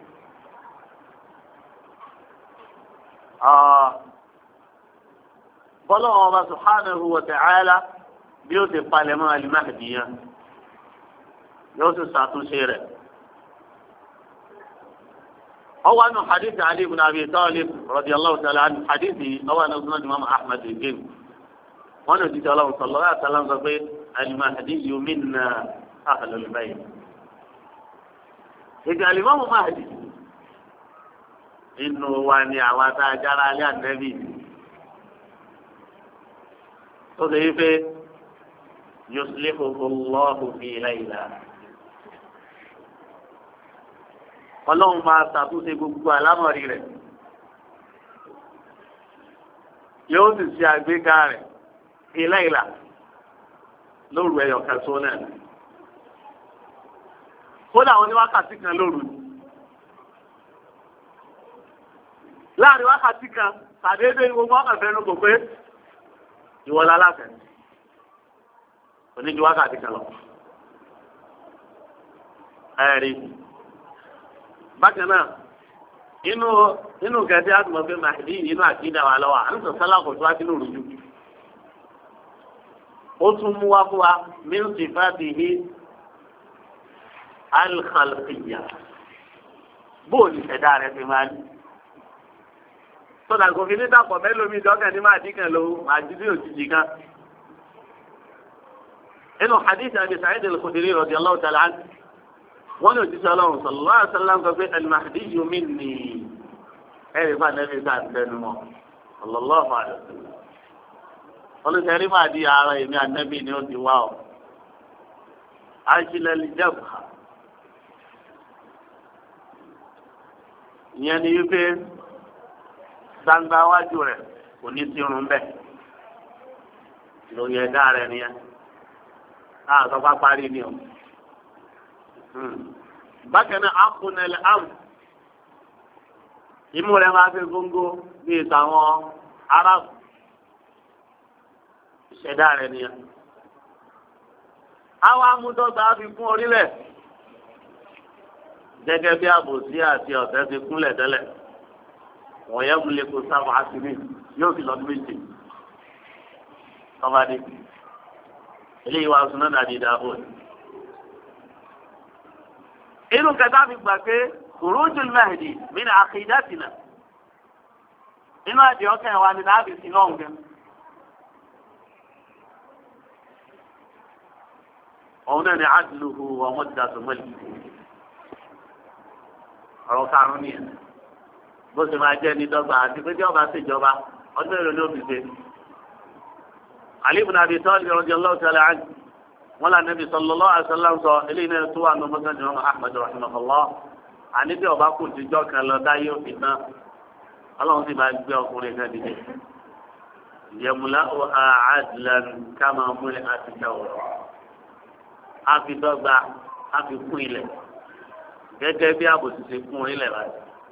bọ́lá ọba subhanahu wa ta'ala bí ó ti palẹ̀ mọ́ al-Mahdi yẹn yóò sì ṣàtúnṣe rẹ̀. ọwọ́ àná hadith Ali ibn Abi Talib radiyallahu ta'ala anhu hadith yìí ọwọ́ àná sunan Imam Ahmad ibn wọn ò ti sọ ọlọ́run sallallahu alaihi wasallam sọ pé al-Mahdi minna ahlul bayt. ìgbà Al-Imam Mahdi inú wa ni àwọn àtàjára alẹ́ ànẹ́bí tó lè yí pé yuslihu Allahu fi layla. ọlọ́run máa ṣàtúnṣe gbogbo àlámọ̀rí rẹ̀ yóò sì ṣe àgbéga rẹ̀ fi layla lóru ẹyọ kẹsàn-án náà kódà àwọn oníwákàtí kan lóru láàrin wákàtí kan tàdédé gbogbo ọkàfẹ́ ló kò pé ìwọlá aláfẹ́ oníjú wákàtí kan lọ ẹ̀rí bákan náà inú kẹtẹ àtúmọ̀ pé Mahdi inú àkídà wà lọ́wọ́ àlùsọ̀ sálà kò tó wá sínú rújú ó tún mú wá fún wa min sifatihi al-khalqiyya bóòlù ẹ̀dá rẹ̀ fi máa ní. sọ́dà kò fi ní dàpọ̀ mẹ́lòmí dọ́kẹ́ ní máa dínkàn ló máa jí bí òjijì kan. inú hadith Abi Sa'id al-Khudri radiyallahu ta'ala anhu wọ́n ní òjíṣẹ́ ọlọ́run sallallahu alaihi wasallam sọ pé al-Mahdiyyu minni ẹ̀rí fún àdébí sáà tẹnu mọ́ sallallahu alaihi wasallam. olùsẹ̀rí máa di ara èmi àdébí ni ó ti wá ọ. àṣìlẹ̀ lè jẹ́ bùkà. ìyẹn ni wípé gbangba wájú rẹ̀ kò ní sí irun bẹ́ẹ̀ lórí ẹ̀dá rẹ̀ nìyẹn àtọ́pá parí ni o. bákan náà akunẹ̀lẹ̀ àrùn imú rẹ̀ máa fi góńgó bí ìtàwọn aráàlú ìṣẹ̀dá rẹ̀ nìyẹn. àwọn amúdọ́gba fi kún orílẹ̀ gẹ́gẹ́ bí àbòsí àti ọ̀tẹ̀ ti kúnlẹ̀ tẹ́lẹ̀ wọ́n yẹ kó lè kó sábà àṣírí yóò fi lọ́dún méjì tọ́ba dé eléyìí wàá suná dàdí dàbò. inú kẹta fi gbà pé khurujul Mahdi min aqidatina inú àdì ọkàn wa ni láàbì sí náà ń gbẹ. òun náà ni adluhu wa muddatu mulki ọ̀rọ̀ karùn-ún nìyẹn bó ṣe máa jẹ́ ní dọ́gba àti pé tí ọba ṣèjọba ọdún èrò ní òbí ṣe. Ali ibn Abi Talib radiyallahu ta'ala anhu wọn là Nabi sallallahu alaihi wasallam sọ eléyìí náà tó wà ní ọmọdé ní ọmọ Ahmad rahimahullah àní bí ọba kù tíjọ́ kan lọ dá yóò fi tán ọlọ́run sì máa gbé ọkùnrin kan dìde. yẹmúlá ó adlan kama múlẹ̀ àti tẹ̀wọ̀ á fi dọ́gba á fi kún ilẹ̀ gẹ́gẹ́ bí àbòsí ṣe kún orílẹ̀ láti.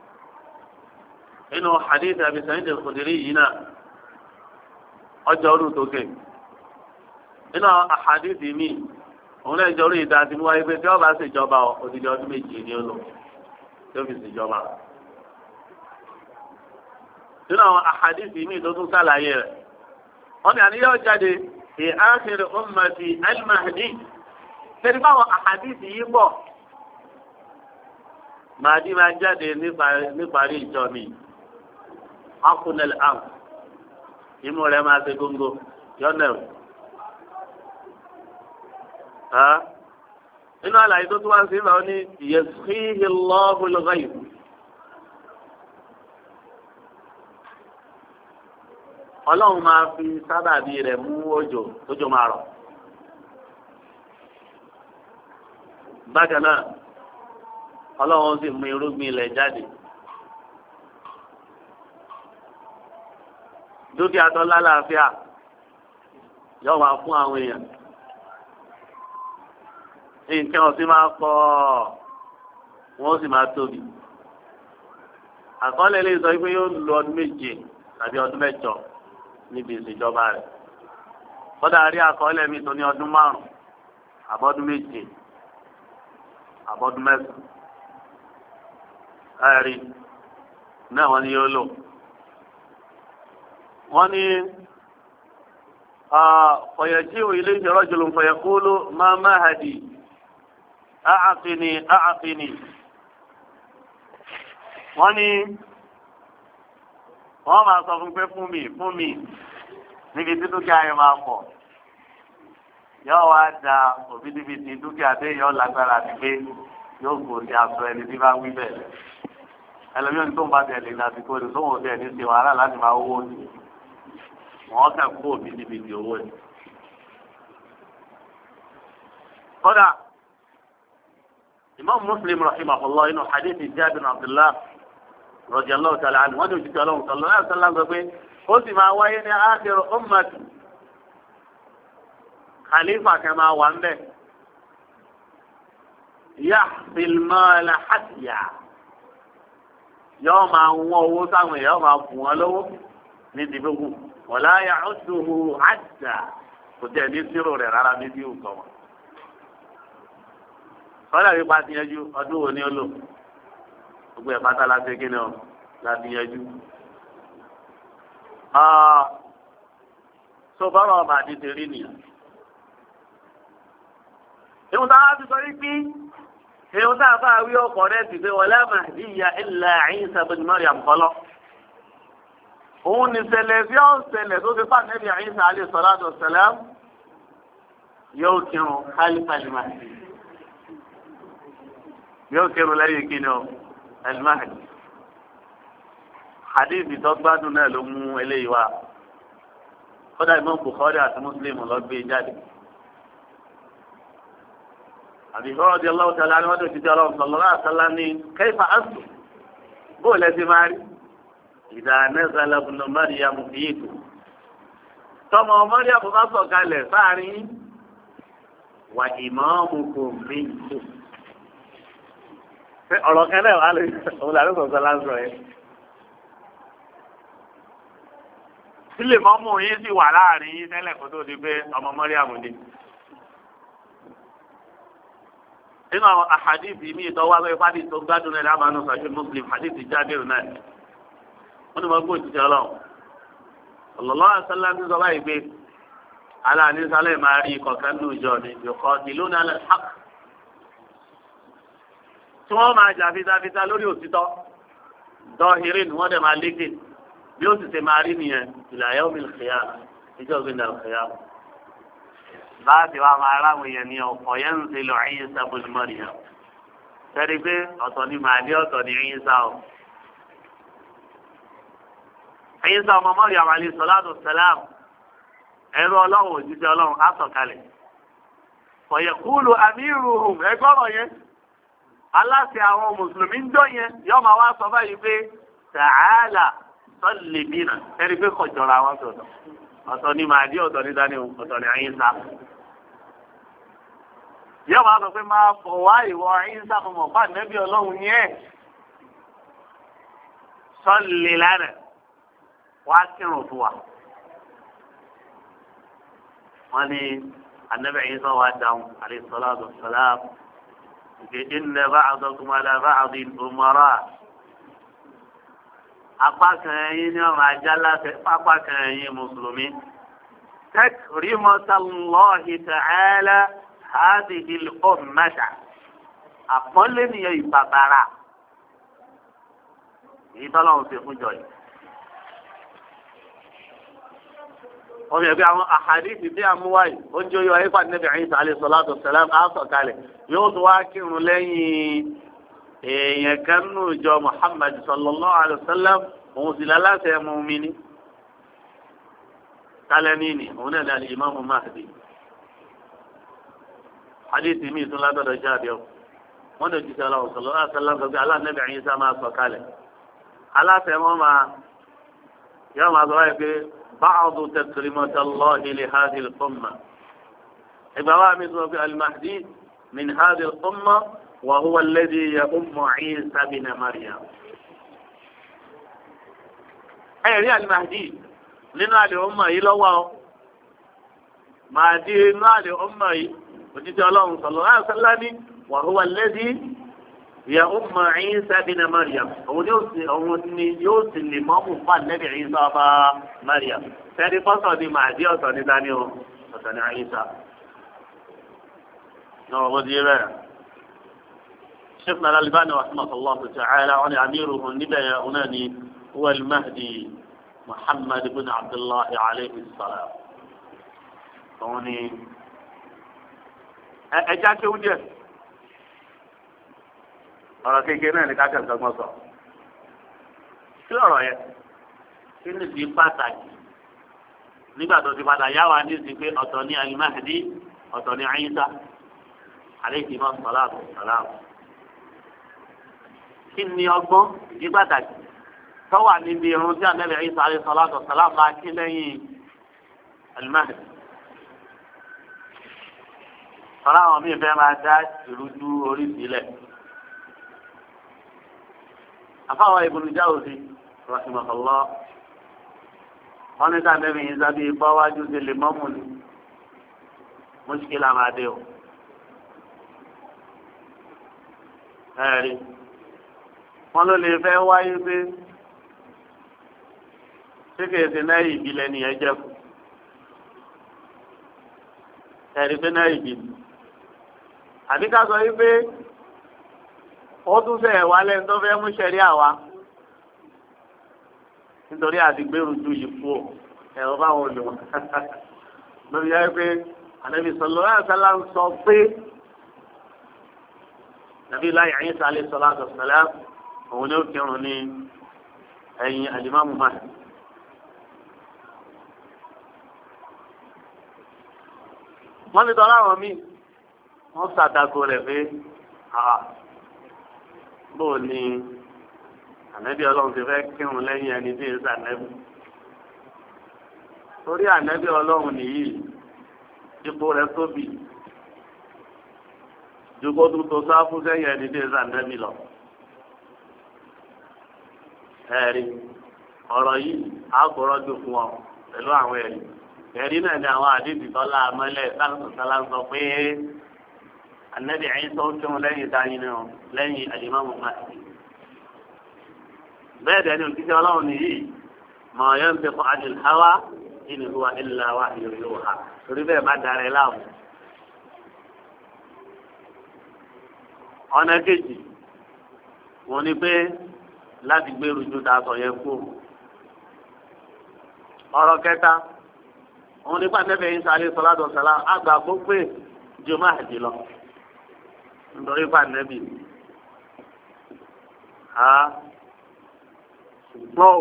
inú hadith Abi Sa'id al-Khudri yìí náà ọjọ́ orí tókè. inú hadith mi òun náà jọ orí ìdá tí mo wáyé pé tí wọ́n bá ṣèjọba òdìdí ọdún méjì ní olò tí ó fi ṣèjọba. inú àwọn hadith mi tó tún sàlàyé rẹ̀ wọ́n ní àníyàn jáde fi akhir ummati al-Mahdi. tẹ́lifí báwọn hadith yìí bọ̀. Màdí máa jáde níparí ìjọ mi akúnẹ̀lẹ̀ àm imú rẹ̀ máa ṣe góńgó yọ̀nẹ̀ o. nínú àlàyé tó tún wá sí ìlànà ní yẹsùkìhì lọ́hùn lọ́gàyè. ọlọ́run máa fi sábàbí rẹ̀ mú òjò tójò máa rọ̀. bákan náà ọlọ́run sì mú irúgbìn ilẹ̀ jáde. dúkìá tó lálàáfíà yóò wá fún àwọn èèyàn. nǹkan ọ̀sìn máa pọ̀ wọ́n sì máa tóbi. àkọọ́lẹ̀ lè sọ pé yóò lo ọdún méje tàbí ọdún mẹ́jọ níbi ìṣèjọba rẹ̀. kódà rí àkọọ́lẹ̀ mi tó ní ọdún 5 àbọ̀dún 7 àbọ̀dún 9. ẹ̀rí náà wọ́n ní yóò lò. wọ́n ní fọyẹ̀jíwò ilé ìjọrọ̀jùlù fọyẹ̀kúlù máa máhàdì ààfini. wọ́n ní wọ́n máa sọ fún pé fún mi níbi tí dúkìá yẹn máa pọ̀. yóò wá da òbítíbitì dúkìá téèyàn lágbára ti gbé yóò gòkè aṣọ ẹni tí bá wí bẹ́ẹ̀. ẹlòmíràn tó ń bá tẹ̀lé lásìkò rẹ̀ tó wọ́n tẹ̀ ní ṣe wàhálà láti máa wó ní. wọ́n kà kó òbítíbitì owó ni. kódà Imam Muslim rahimahullah inú hadith Jabir bin Abdullah radiyallahu ta'ala anhu wọ́n ní òjijì ọlọ́run sallallahu alaihi wasallam gbé pé ó sì máa wáyé ní akhiru ummati khalifa kan máa wà ń bẹ̀ yahsil mala hasiya yóò máa wọ́n owó sáwọn èèyàn máa fún wọn lówó ní dìbòkù wala ya'udduhu adda kò tẹ̀ ní sírò rẹ̀ rárá ní bí òkò wọn. kọ́lá yìí pa ti yanjú ọdún wo ni ó lò gbogbo ẹ̀ pátá láti kí ni ọ láti yanjú. so bọ́rọ̀ ọba àti tèrí nìyẹn. ìwọ̀n táwọn ti sọ wípé ìwọ̀n táwọn bá wí ọkọ̀ rẹ̀ ti pé wala mahdiya illa Isa bin Maryam kọ́lọ́. òun ní ṣẹlẹ̀ bí ó ń ṣẹlẹ̀ tó fi fà nẹ́bí Isa alayhi salatu wassalam yóò kírun kálífàlì Mahdi. yóò kírun lẹ́yìn kí ni ọ al-Mahdi. hadith tó gbádùn náà ló mú eléyìí wá. kódà Imam Bukhari àti Muslim lọ gbé jáde. àbí radiyallahu ta'ala anhu wọ́n tó ti jẹ́ ọlọ́run sallallahu alaihi wasallam ní kayfa aslu bóòlù ẹ̀sìn máa rí. idha nazala ibnu Maryam fiikum. tọmọ Maryam bá sọ̀kalẹ̀ sáàrin wa imamukum minkum. ọ̀rọ̀ kan náà wà lóyún òun làwọn sọ̀sọ̀ lásán yẹn. sílè mọ́mú yín sì wà láàrin yín tẹ́lẹ̀ kó tó di pé ọmọ Mọ́ríàmù ni. nínú àwọn àhàdìsì mi ìtọ́wá pé fádì tó gbádùn náà lábàánú sọ̀ṣẹ́ Muslim àdìsì Jábìrì náà. wọ́n ní wọ́n gbọ́ òjijì ọlọ́run. sallallahu alaihi wasallam ń sọ báyìí pé aláàánú sálẹ̀ máa rí kọ̀ọ̀kan nù ìjọ ni yuqatiluna ala al-haqq. tí wọ́n máa jà fitafita lórí òtítọ́ dọ́hìrì ni wọ́n dẹ̀ máa lékè bí ó sì ṣe máa rí nìyẹn ila yawmil qiyamah ìjọ gbé ndàlù qiyamah. báàbí wa máa ráwọn èèyàn ní ọ̀pọ̀ yẹn ń ṣe lọ Isa ibn Maryam. sẹ́ni pé ọ̀tọ̀ ni màálí ọ̀tọ̀ ni Isa o. Isa ọmọ Maryam alayhi salatu wassalam ẹ̀rọ ọlọ́run òjíṣẹ́ ọlọ́run á sọ̀kalẹ̀. fa yaqulu amiruhum ẹgbọ́rọ̀ yẹn aláṣẹ àwọn mùsùlùmí ń jọ yẹn yóò máa wá sọ báyìí pé ta'ala salli bina ẹni pé kọjọra wọn sọ̀tọ̀ ọ̀tọ̀ ni màdí ọ̀tọ̀ ni dání ọ̀tọ̀ ni Ìsá. yóò máa sọ pé máa fọ̀ wá ìwọ Ìsá fún mọ̀pá nẹ́bí ọlọ́run yẹn salli lana wá kírun fún wa. wọ́n ní ànábì Ìsá wa dáhùn alayhi salatu wassalam. إن بعضكم على بعض أمراء apá kan yín ní ọmọ ajá láti pápá kan yín mùsùlùmí takrimatallahi ta'ala hadhihi al-ummata àpọ́nlé nìyẹn ìbàbàrà èyí tọ́lọ́run ṣe fún jọ yìí wọ́n fi ẹ̀gbẹ́ àwọn àhàdìsì tí a mú wáyé ó ń jóyọ ayé pàdé Nábì Ìsá alayhi salatu wassalam á sọ̀kalẹ̀ yóò tún wá kírun lẹ́yìn èèyàn kan nù ìjọ Muhammad sallallahu alayhi wa sallam òun sì lálàsẹ̀ mùmínì kálẹ́ni ni òun náà ní Imam Mahdi àdìsì mi tún lágbọ́dọ̀ jáde o wọ́n lè jíṣẹ́ aláwọ̀ sallallahu alayhi wa sallam gbogbo Nábì Ìsá máa sọ̀kalẹ̀ aláṣẹ wọn yóò máa sọ wáyé pé بعض تكريمات الله لهذه الأمة إبراهيم مثل المهدي من هذه الأمة وهو الذي يؤم عيسى بن مريم أي المهدي لنا الأمة إلى الله مهدي لنا الأمة وجد الله صلى الله عليه وسلم وهو الذي يؤم عيسى بن مريم يوصي الإمام النبي عيسى مريم ثاني فصل مهدي وثاني ثاني وثاني عيسى وزيرا شيخنا الألباني رحمه الله تعالى عن أميره النبي أناني هو المهدي محمد بن عبد الله عليه السلام ثاني أجاك وجه ọ̀rọ̀ kékeré náà ní kákẹ́ ìsọgbọ́n sọ. kí ọ̀rọ̀ yẹn kí ni ti pàtàkì nígbà tó ti padà yá wa ní ìsìn pé ọ̀tọ̀ ní Al-Mahdi ọ̀tọ̀ ní Ìsá alayhi salatu wassalam. kí ni ọgbọ́n ìdí pàtàkì tó wà níbi irun tí Ànábì Ìsá alayhi salatu wassalam máa kí lẹ́yìn Al-Mahdi. sọ̀rọ̀ àwọn míì fẹ́ máa dá ìrújú orí sílẹ̀. afáwọn Ibn Jawzi rahimahullah wọn ní káà Nábì Ìsá bíi báwájú ti lè mọ́mù ni mùṣkílà máa dé o. ẹ̀rí wọn ló lè fẹ́ wáyé pé ṣé kìí ṣe náà ìbílẹ̀ nìyẹn jẹ́ kù. ẹ̀rí pé náà ìbílẹ̀ àbí ká sọ wípé ó tún fẹ́ wá lẹ́nu tó fẹ́ mú ṣẹ̀rí àwa nítorí àdìgbèrú ju yìí fún ọ ẹ̀rọ báwọn olùwọ̀ lórí yá pé Ànábì sallallahu alaihi wasallam ń sọ pé nàbí láyé Ìsá alayhi salatu wassalam òun ni ó kírun ní ẹ̀yìn Al-Imam Mahdi. wọ́n ní tọ́lá àwọn míì wọ́n ṣàtàkù rẹ̀ pé bóò ni ànábì ọlọ́run ti fẹ́ kírun lẹ́yìn ẹni tí ń sànẹ́bù. torí ànábì ọlọ́run nìyí ipò rẹ̀ tóbi ju kó tún tó sáfù sẹ́yìn ẹni tí ń sànẹ́bì lọ. ẹ̀rí ọ̀rọ̀ yìí á kọ́rọ́ jù fún ọ pẹ̀lú àwọn ẹ̀rí. ẹ̀rí náà ni àwọn àdìsí tọ́lá amọ́lẹ̀ sálá ń sọ pé ànábì Ìsá ó kírun lẹ́yìn dání náà lẹ́yìn Al-Imam Mahdi. bẹ́ẹ̀ dẹ́ni òkìtẹ́ ọlọ́run nìyí ma yantiqu anil hawa in huwa illa wahyun yuha torí bẹ́ẹ̀ má darẹ̀ láàmú. ọ̀nà kejì wọ́n ní pé láti gbé rújú ta sọ yẹn kú. ọ̀rọ̀ kẹta wọ́n ní pàtẹ́fẹ̀ Ìsá alayhi salatu wassalam àgbà gbogbo ju Mahdi lọ nítorí pàtẹ́fẹ̀ ṣùgbọ́n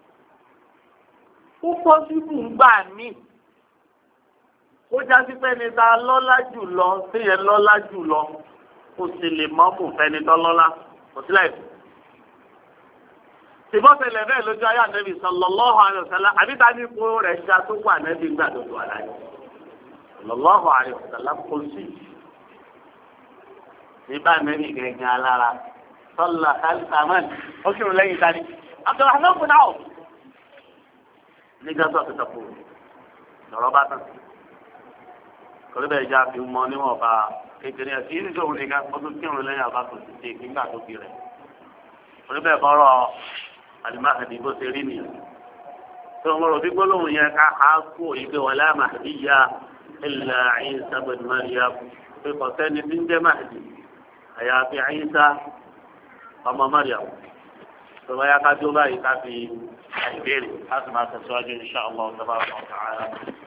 ó pọ́ síbù ńgbà mí ó jásí fẹ́ni tá a lọ́lá jù lọ séyẹn lọ́lá jù lọ kó sì lè mọ́mù fẹ́ni tó lọ́lá kò sílẹ̀. ṣùgbọ́n bẹ́ẹ̀ lójú ayé Ànábì sallallahu alaihi wasallam àbí ta ní ipò rẹ̀ ṣá tó wà Ànábì gbà tó tó àlàyé sallallahu alaihi wasallam kò sí. nígbà Ànábì gẹ́gẹ́ alára sọ́lá kálífàmán ó kírun lẹ́yìn tani Abdulrahman bin Awf nígbà tó àtúntò kù lọ́rọ́ bá tán. torí bẹ́ẹ̀ já fi mọ níwọ̀n bá kékeré ẹ̀ kí nígbà òun nìkan ó tún kírun lẹ́yìn àbátò ti ṣe nígbà tó fi rẹ̀. torí bẹ́ẹ̀ kọ́rọ̀ Al-Mahdi bó ṣe rí nìyẹn. tó ń rò bí gbólóhùn yẹn ká á kú ìgbé wala Mahdiyya illa Isa ibn Maryam pé kò sẹ́ni tí ń jẹ́ Mahdi àyàfi Isa ọmọ Maryam. tó bá yá ká tó báyìí ká fi ìbéèrè ká sì máa tẹ̀síwájú insha Allah tabaraka wa ta'ala.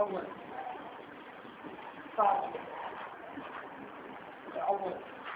الأول الأول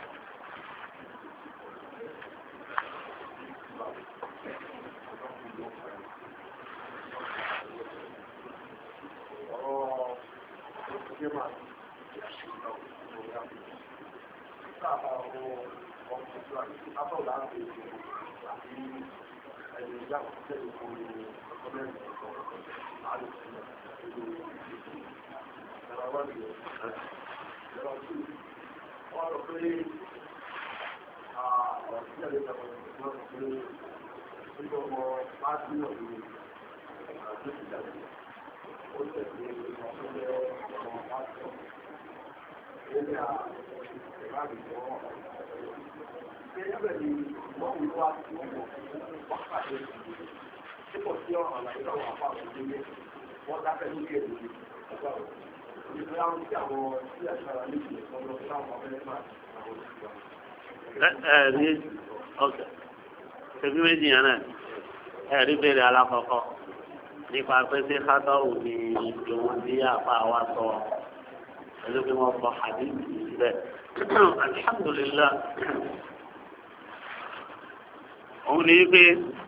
ní ọ̀sẹ̀ ṣẹ́bí méjì yẹn náà ẹ̀rí béèrè alákọ̀ọ́kọ́ nípa pé ṣé kátọ́rù ni ìwọ̀n tí àfa wa sọ pẹ̀lú bí wọ́n sọ hadith síbẹ̀. alhamdulillah òun ní pé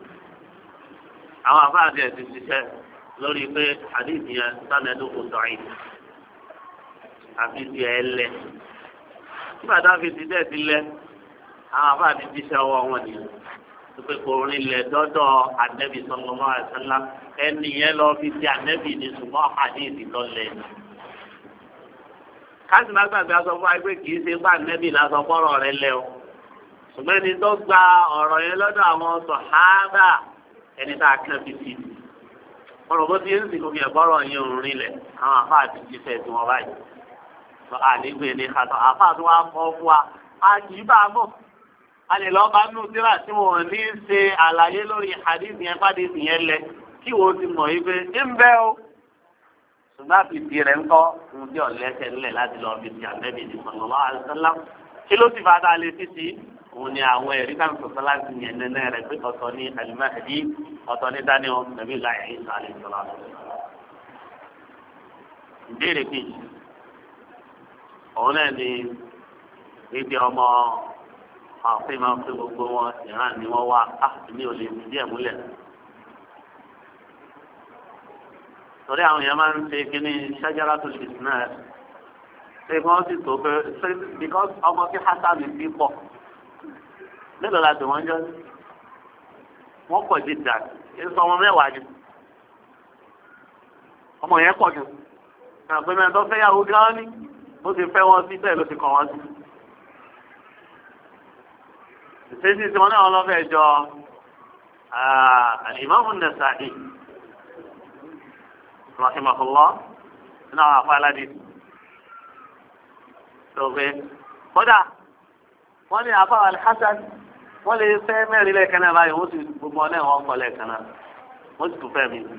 àwọn afáàdì ẹ̀ ti ṣiṣẹ́ lórí pé hadith yẹn sánẹ́dù kò sọ̀rọ̀ àfi ti ẹ̀ lẹ̀ nígbà tá a fi ti dẹ́ ti lẹ̀ àwọn afáàdì ti ṣe ọwọ́ wọn nìyẹn pé kò rin lẹ̀ dọ́dọ̀ ànẹ́bì sallallahu alaihi wasallam ẹni yẹn lọ fi ti ànẹ́bì ní ṣùgbọ́n hadith tó lẹ̀ ní. káàsì má gbàgbé aṣọ fún wa pé kì í ṣe bá ànẹ́bì lásán fọ́rọ̀ rẹ lẹ́ o ṣùgbọ́n ẹni tó gba ọ̀rọ̀ yẹn lọ́dọ̀ àwọn sàhábà ẹni tá a kàn fi ti ọ̀rọ̀ bó ti ń sìn kò fi ẹ̀kọ́rọ̀ yẹn òun rin lẹ̀ àwọn afáàdì ti ṣe tí wọ́n báyìí ànígbè ní kàtọ́ àfáàdì wa kọ́ fún wa a kì í bá a mọ̀ a lè lọ bá nù síra tí wọn ní ṣe àlàyé lórí hadith yẹn hadith yẹn lẹ kí wọn ti mọ̀ yìí pé ń bẹ o ṣùgbọ́n àfìdí rẹ̀ ń kọ́ ń bí ọ̀lẹ́sẹ̀ ńlẹ̀ láti lọ fi ti ànẹ́bì ní sallallahu alaihi wasallam kí ló sì fàdá lé títí òun ni àwọn ẹ̀rí kan sọ̀tọ́ láti yẹn nẹ́nẹ́ rẹ̀ pé ọ̀tọ̀ ní al-Mahdi ọ̀tọ̀ ní Daniel nàbí láyé Ìsá alayhi salam. ìbéèrè kejì òun náà ni ibi ọmọ àfihàn máa ń pé gbogbo wọn ìran ni wọ́n wá ní olè ní díẹ̀ múlẹ̀. torí àwọn èèyàn máa ń ṣe kíní shajaratul isnad ṣé kí wọ́n sì tó pé because ọmọ tí Hasan bí pọ̀ mélòó la dùn wọ́n jọ wọ́n pọ̀ sí dà sọ ọmọ mẹ́wàá ni ọmọ yẹn pọ̀ jù àpẹẹrẹ tó fẹ́ yàwó gán ní bó ti fẹ́ wọn sí bẹ́ẹ̀ ló ti kàn wọ́n sí. ìṣesí tí wọn náà lọ fẹ́ jọ Imam An-Nasa'i rahimahullah nínú àwọn afọ aládé tó fẹ́ kódà wọ́n ní afọ Al-Hasan wọ́n lè fẹ́ mẹ́rin lẹ́ẹ̀kan náà báyìí wọ́n sì gbogbo ọ̀nà wọn kọ́ lẹ́ẹ̀kan náà wọ́n sì tún fẹ́ mi.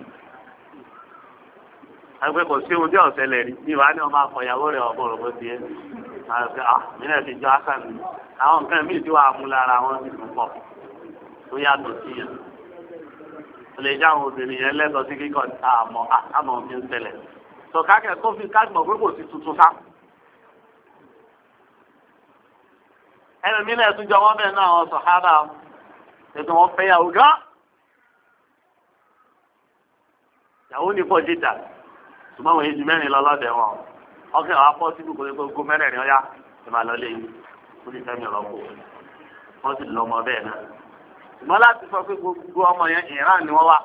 àgbẹ̀ kò sí ohun tí ọ̀sẹ̀ lẹ̀ rí ní ìwà ni wọ́n máa kọ ìyàwó rẹ̀ ọ̀bọ̀n rẹ̀ bó ti yẹ. mí náà ti jọ Hasan mi àwọn nǹkan míì tí wàá mú lára wọn sì tún pọ̀ tó yàtọ̀ sí yẹn. ó lè já àwọn obìnrin yẹn lẹ́tọ̀ọ́ sí kíkọ́ àmọ́ fi ń ṣẹlẹ̀. tó kákẹ́ tó fi kágbọ̀n pé kò sí tuntun sá. ẹnu mi náà tún jọ wọ́n bẹ́ẹ̀ náà àwọn sàhábà ètò wọn fẹ́ yàwó gán. yàwó ní pọ̀ jíjà ṣùgbọ́n àwọn èjì mẹ́rin lọ lọ́dẹ̀ wọn ọkẹ́ àwọn apọ́ síbù kò ní gbogbo mẹ́rẹ̀ẹ̀rin ọ̀yá ti máa lọ lé yìí ó ní fẹ́mi ọ̀rọ̀ kù wọ́n sì lọ́mọ bẹ́ẹ̀ náà ṣùgbọ́n láti sọ pé gbogbo ọmọ yẹn ìran ni wọ́n wá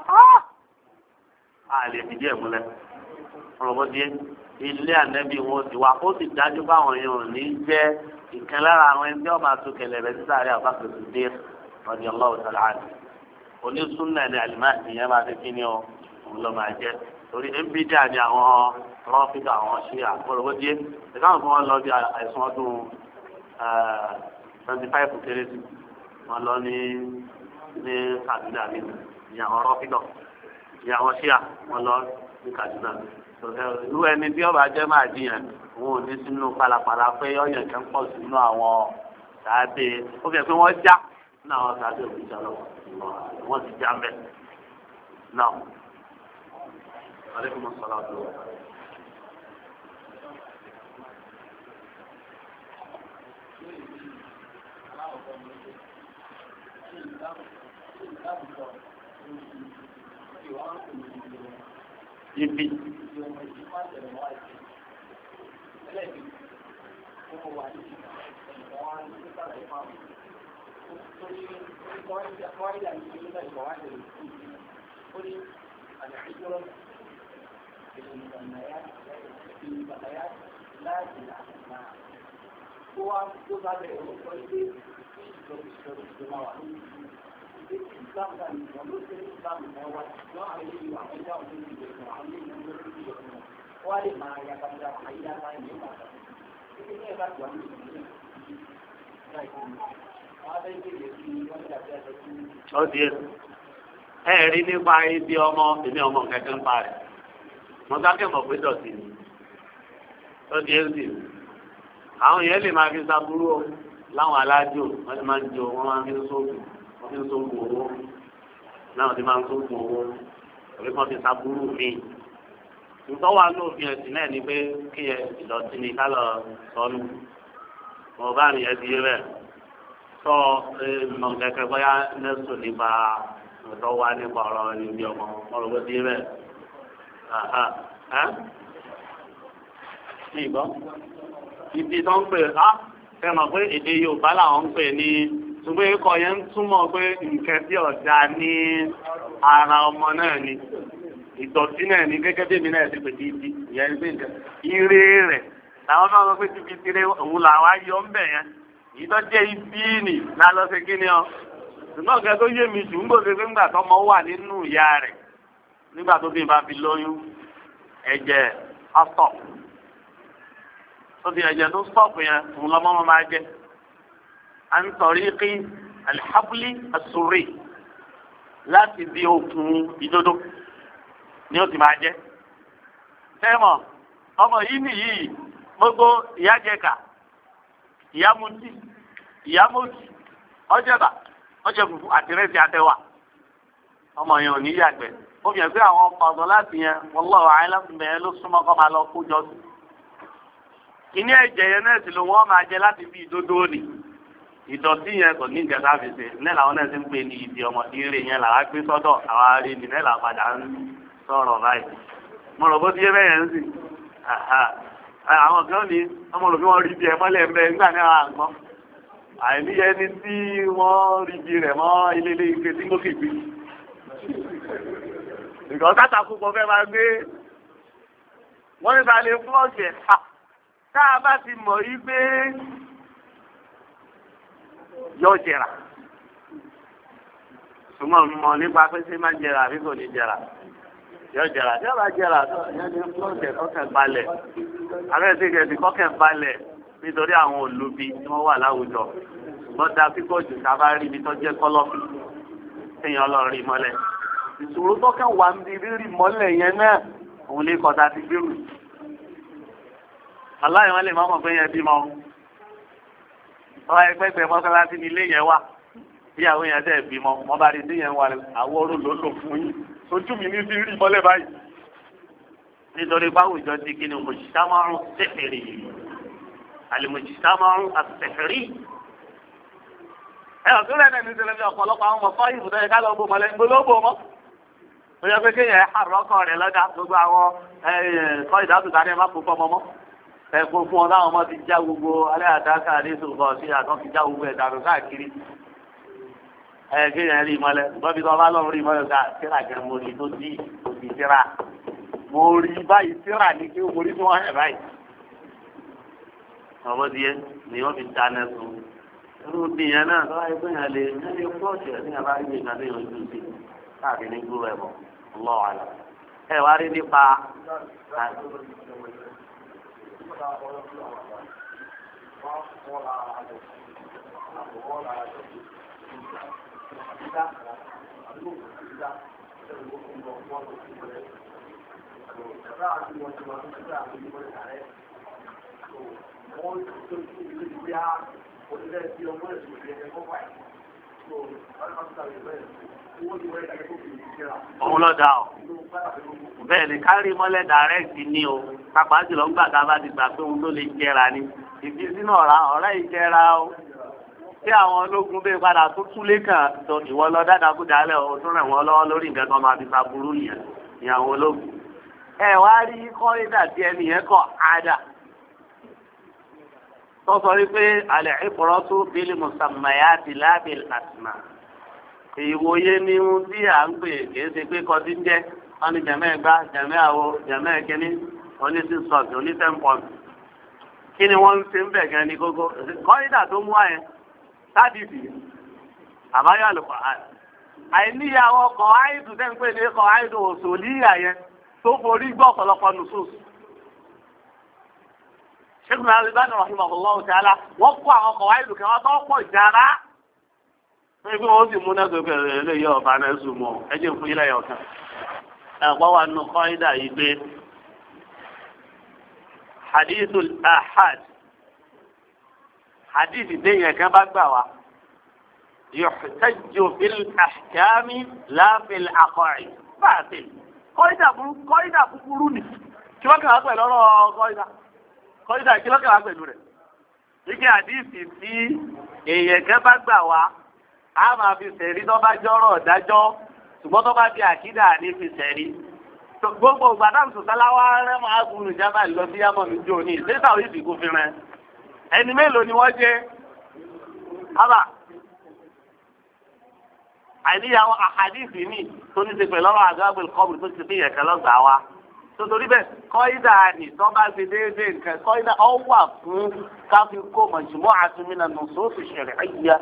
á lè fìdí ẹ̀ múlẹ̀ ọ̀rọ̀ bó di ilé ànẹ́bí wọn ti wá ó sì dájú báwọn yẹn ò ní jẹ́ ìkan lára àwọn ẹni tí wọ́n máa tún kẹlẹ̀ rẹ̀ sísáré àbáfẹ́ tó dé ọ̀dì ọlọ́wọ́ sọ̀rọ̀ àdì onísúnnà ní àlìmáàtì yẹn máa ti kí ni ọ òun lọ máa jẹ torí nbídà ni àwọn rọ́fíkà àwọn ṣí àkọlọ́wọ́ díẹ̀ ìkáwọn kan wọ́n lọ bí àìsàn ọdún 25 kérésì wọ́n lọ ní Kaduna ní ìyàwó rọ́fíkà ìyàwó ṣíà wọ́n lọ ní Kaduna irú ẹni tí ọba jẹ́ máa jiyàn wọn ò ní sínú palapala pé ọyàn kan pọ̀ sínú àwọn sàádé ó fẹ́ pé wọ́n já nínú àwọn sàádé òkúta lọ wọ́n ti já mbẹ́ náà. Aleykum salaam. ibi. Ó di ẹ rí nípa ibi ọmọ èmi ọmọ kẹ̀kẹ́ ń pa rẹ̀ mo dákẹ́ mọ̀ pé dọ̀tí ni ó di èsì àwọn yẹn lè máa fi sábúrú o láwọn alájò wọ́n ti máa ń jò wọ́n máa ń fi sóògùn wọ́n fi sóògùn owó láwọn ti máa ń sóògùn owó òbí kan fi sábúrú mi nítorí wà lóòfin ẹ̀sìn náà ni pé kí ẹ ìdọ̀tí ni ká lọ sọnù mo bá mi ẹ ti yé bẹ́ẹ̀ sọ mọ̀ kẹ̀kẹ́ bóyá nẹ́sùn nípa ọ̀tọ̀ wá nípa ọ̀rọ̀ níbi ọmọ ọ̀rọ̀ bó ti yé bẹ́ẹ̀ ní ìgbọ́ ibi tó ń pè á fẹ́ mọ̀ pé èdè Yorùbá làwọn ń pè ní ṣùgbọ́n ikọ̀ yẹn ń túmọ̀ pé nǹkan tí ọ̀dà ní ara ọmọ náà ni ìdọ̀tí náà ni gẹ́gẹ́ bí èmi náà ti pè ní ibi ìyẹn ní nǹkan ire rẹ̀ làwọn náà sọ pé tíbi tirẹ̀ òun làwọn ayọ̀ ń bẹ̀ yẹn ìtọ́jẹ́ ibi nì lálọ́ ṣe kí ni ọ ṣùgbọ́n nǹkan tó yé mi jù ń gbòdè pé ńgbà tọ́mọ wà nínú ìyá rẹ̀ nígbà tó bí bá fi lóyún ẹ̀jẹ̀ ọ̀stọ̀ tó di ẹ̀jẹ̀ tó stọ̀pù yẹn òun lọ́mọ máa jẹ́ à ń tọ̀rí kí alihabuli asòrè láti bí okùn ìdodo ni ó ti máa jẹ́ fẹ́mọ̀ ọmọ yìí nìyí gbogbo ìyá jẹ̀ka ìyá mutí ìyá mọ́tì ọjọ́bà ọjọ́ fùfú àtìrẹ́sì àtẹwà ọmọ yẹn ò ní yàgbẹ́ ó fi hàn pé àwọn ọ̀dọ́ láti yẹn wallahu a'lam bẹ́ẹ̀ ló súnmọ́ kọ́ máa lọ kó jọ sí. ìní ẹ̀jẹ̀ yẹn náà sì ló wọ́n máa jẹ láti bí ìdodo nì ìdọ̀tí yẹn kò ní ìjẹ́ sáfìsì nílẹ̀ àwọn náà ti ń pè ní ìdí ọmọ ìrè yẹn làwa gbé sọ́dọ̀ àwọn arí ni nílẹ̀ àpàdà ń sọ̀rọ̀ báyìí. mo rò bó ti yé bẹ́ẹ̀ yẹn sì àwọn kan ní ọmọ rò bí wọ́n rí bí ẹ mọ́lẹ̀ ń bẹ nígbà náà àgbọ̀n àìníyẹ ní tí wọ́n rí bí rẹ̀ mọ́ ilé ilé ike tí lókè gbé ìgbà tátà púpọ̀ fẹ́ máa gbé wọ́n ní ta lè fún ọ̀sẹ̀ tá a bá ti mọ̀ yí pé yóò jẹrà ṣùgbọ́n mọ̀ nípa pé ṣé máa jẹrà àbí kò ní jẹrà yóò jẹrà tí a bá jẹrà yẹn ní fúlọ̀ọ̀sẹ̀ kọ́kẹ́ balẹ̀ abẹ́rẹ́ kẹ́sì kọ́kẹ́ balẹ̀ nítorí àwọn olubi tí wọ́n wà láwùjọ wọ́n da pípọ̀ jù ká bá rí ibi tó jẹ́ kọ́lọ́fì téèyàn lọ rí mọ́lẹ̀ ìṣòro tó kàn wà ní rírì mọ́lẹ̀ yẹn náà òun lè kọ́ta ti gbèrú aláìwọ́n lè má mọ̀ pé yẹn bímọ wọ́n ẹgbẹ́gbẹ́ mọ́sálásí ní ilé yẹn wà bí àwọn yẹn dẹ̀ bímọ wọ́n bá rí sí yẹn wà àwọ̀ oró ló lò fún yín ojú mi ní ti rí mọ́lẹ̀ báyìí nítorí báwùjọ ti kí ni mùsùlùmí tẹ̀fẹ̀rẹ̀ yìí alimujitamaru asẹ̀fẹ̀rí. ẹ ọ̀tún lẹ́nu ní ìṣẹ̀lẹ̀ ní ọ̀pọ̀lọpọ̀ àwọn ọmọ fáyì ìbùdó yẹn ká lọ bó mọ́lẹ̀ ńgbólógbò mọ́. ó yẹ pé kéèyàn àrọ́kọ rẹ̀ lọ́dà gbogbo àwọn kọ́ ìdádùn dání ẹ má kó fọmọ mọ́. ẹ kó fún ọ láwọn ọmọ ti já gbogbo alẹ́ àdáká àdéṣùkọ sí àtọ́ ti já gbogbo ẹ̀dàrú káàkiri. ẹ kéèyàn rí mọ́lẹ̀ bọ́bí tó bá lọ́rùn rí mọ́lẹ̀ ká tíra gẹ̀ mo rí tó dí òbí tíra. mo rí báyìí tíra ní kí mo rí tó wọ́n hẹ̀ báyìí ọmọ díẹ̀ ni wọ́n fi dáná sun irú bìyẹn náà tó wáyé pé yẹn lè pọ́ọ̀tì ẹ̀ ní ẹ̀ bá rí ìgbà tó yẹ ojú sí káàkiri ní gbúrò ẹ̀ bọ̀ lọ́wọ́ àlà ẹ̀ wá rí nípa. Òun lọ da ọ bẹ́ẹ̀ ni kárí mọ́lẹ̀ dàrẹ́ẹ̀tì ni o pàpà jùlọ ńgbà tá a bá ti gbà pé òun ló lè jẹra ni ìfi sínú ọ̀rá yìí jẹra o tí àwọn ológun bẹ́ẹ̀ padà tó túlé kàn tó ìwọ lọ dáadáa kú dálẹ̀ o tó ràn wọ́n lọ́wọ́ lórí nǹkan tó máa fi faburú nìyẹn ní àwọn ológun. ẹ wá rí kọ́rídà tí ẹnì yẹn kọ́ àdà tó sọ wípé alẹ́ ìfọ̀rọ̀tún bílí mùsàmáyàtì lábìl àtìmá ìwòye ni ohun tí à ń pè kìí ṣe pé kọtí ń jẹ́ wọ́n ní jẹ̀mẹ́ ẹgbá jẹ̀mẹ́ àwo jẹ̀mẹ́ ẹ̀kíní onísìsọ̀tì onítẹ̀ǹpọ̀tì kí ni wọ́n ń ṣe ń bẹ̀ gan ni gógó kọ́rídà tó mú àyẹn sádìsì àbáyọ àlùkò àìníyà àwọn ọkọ̀ àìdù tẹ́ ń pè ní ọkọ̀ àìdù òṣòlíyà yẹn tó forí gbọ́ ọ̀pọ̀lọpọ̀ nùsùs. ṣégun náà rìbá ní rahimahullahu ta'ala wọ́n kó àwọn ọkọ̀ àìdù kan wọ́n tó pọ̀ jára. pé bí wọ́n sì múná tó bẹ̀rẹ̀ eléyìí ọ̀bá náà sùn mọ́ ẹjẹ́ fún ilé ẹ̀yọ̀ kan. ẹ̀pọ̀ wà nù kọ́ídà yìí pé hadithul ahad hadithi déyìn kan bá gbà wá yuhtajju bil ahkami la fil aqaid báàtìl kọ́ídà kúkúrú ni kí ló kàn wá pẹ̀lú ọ̀rọ̀ kọ́ídà kí ló kàn wá pẹ̀lú rẹ̀ ike hadithi tí èèyàn kan bá gbà wá a máa fi sẹ̀rí tó bá jọ́rọ̀ dájọ́ ṣùgbọ́n tó bá di àkídà ní fi sẹ̀rí gbogbo gbàdáàmù sọ̀tàláwá rẹ̀ máa gùn ìjábá lọ sí yámọ̀ mi jò ní ìdẹ́sà òyìnbí kò fi rẹ̀ ẹni mélòó ni wọ́n jẹ́ ábà àìníyàwó àhàdìsì ní tó ní ti pẹ̀lú ọ̀rọ̀ àgbàgbé kọ́bù tó ti fi yẹ̀kẹ́ lọ́gbàá wa torí bẹ́ẹ̀ kọ́ídà ni tó bá ti déédéé nǹkan kọ́ídà ọ wà fún káfí kó mọ̀jùmọ́ àtúmínà nùsọ́ọ̀sì ṣẹ̀rẹ̀ ẹ̀yà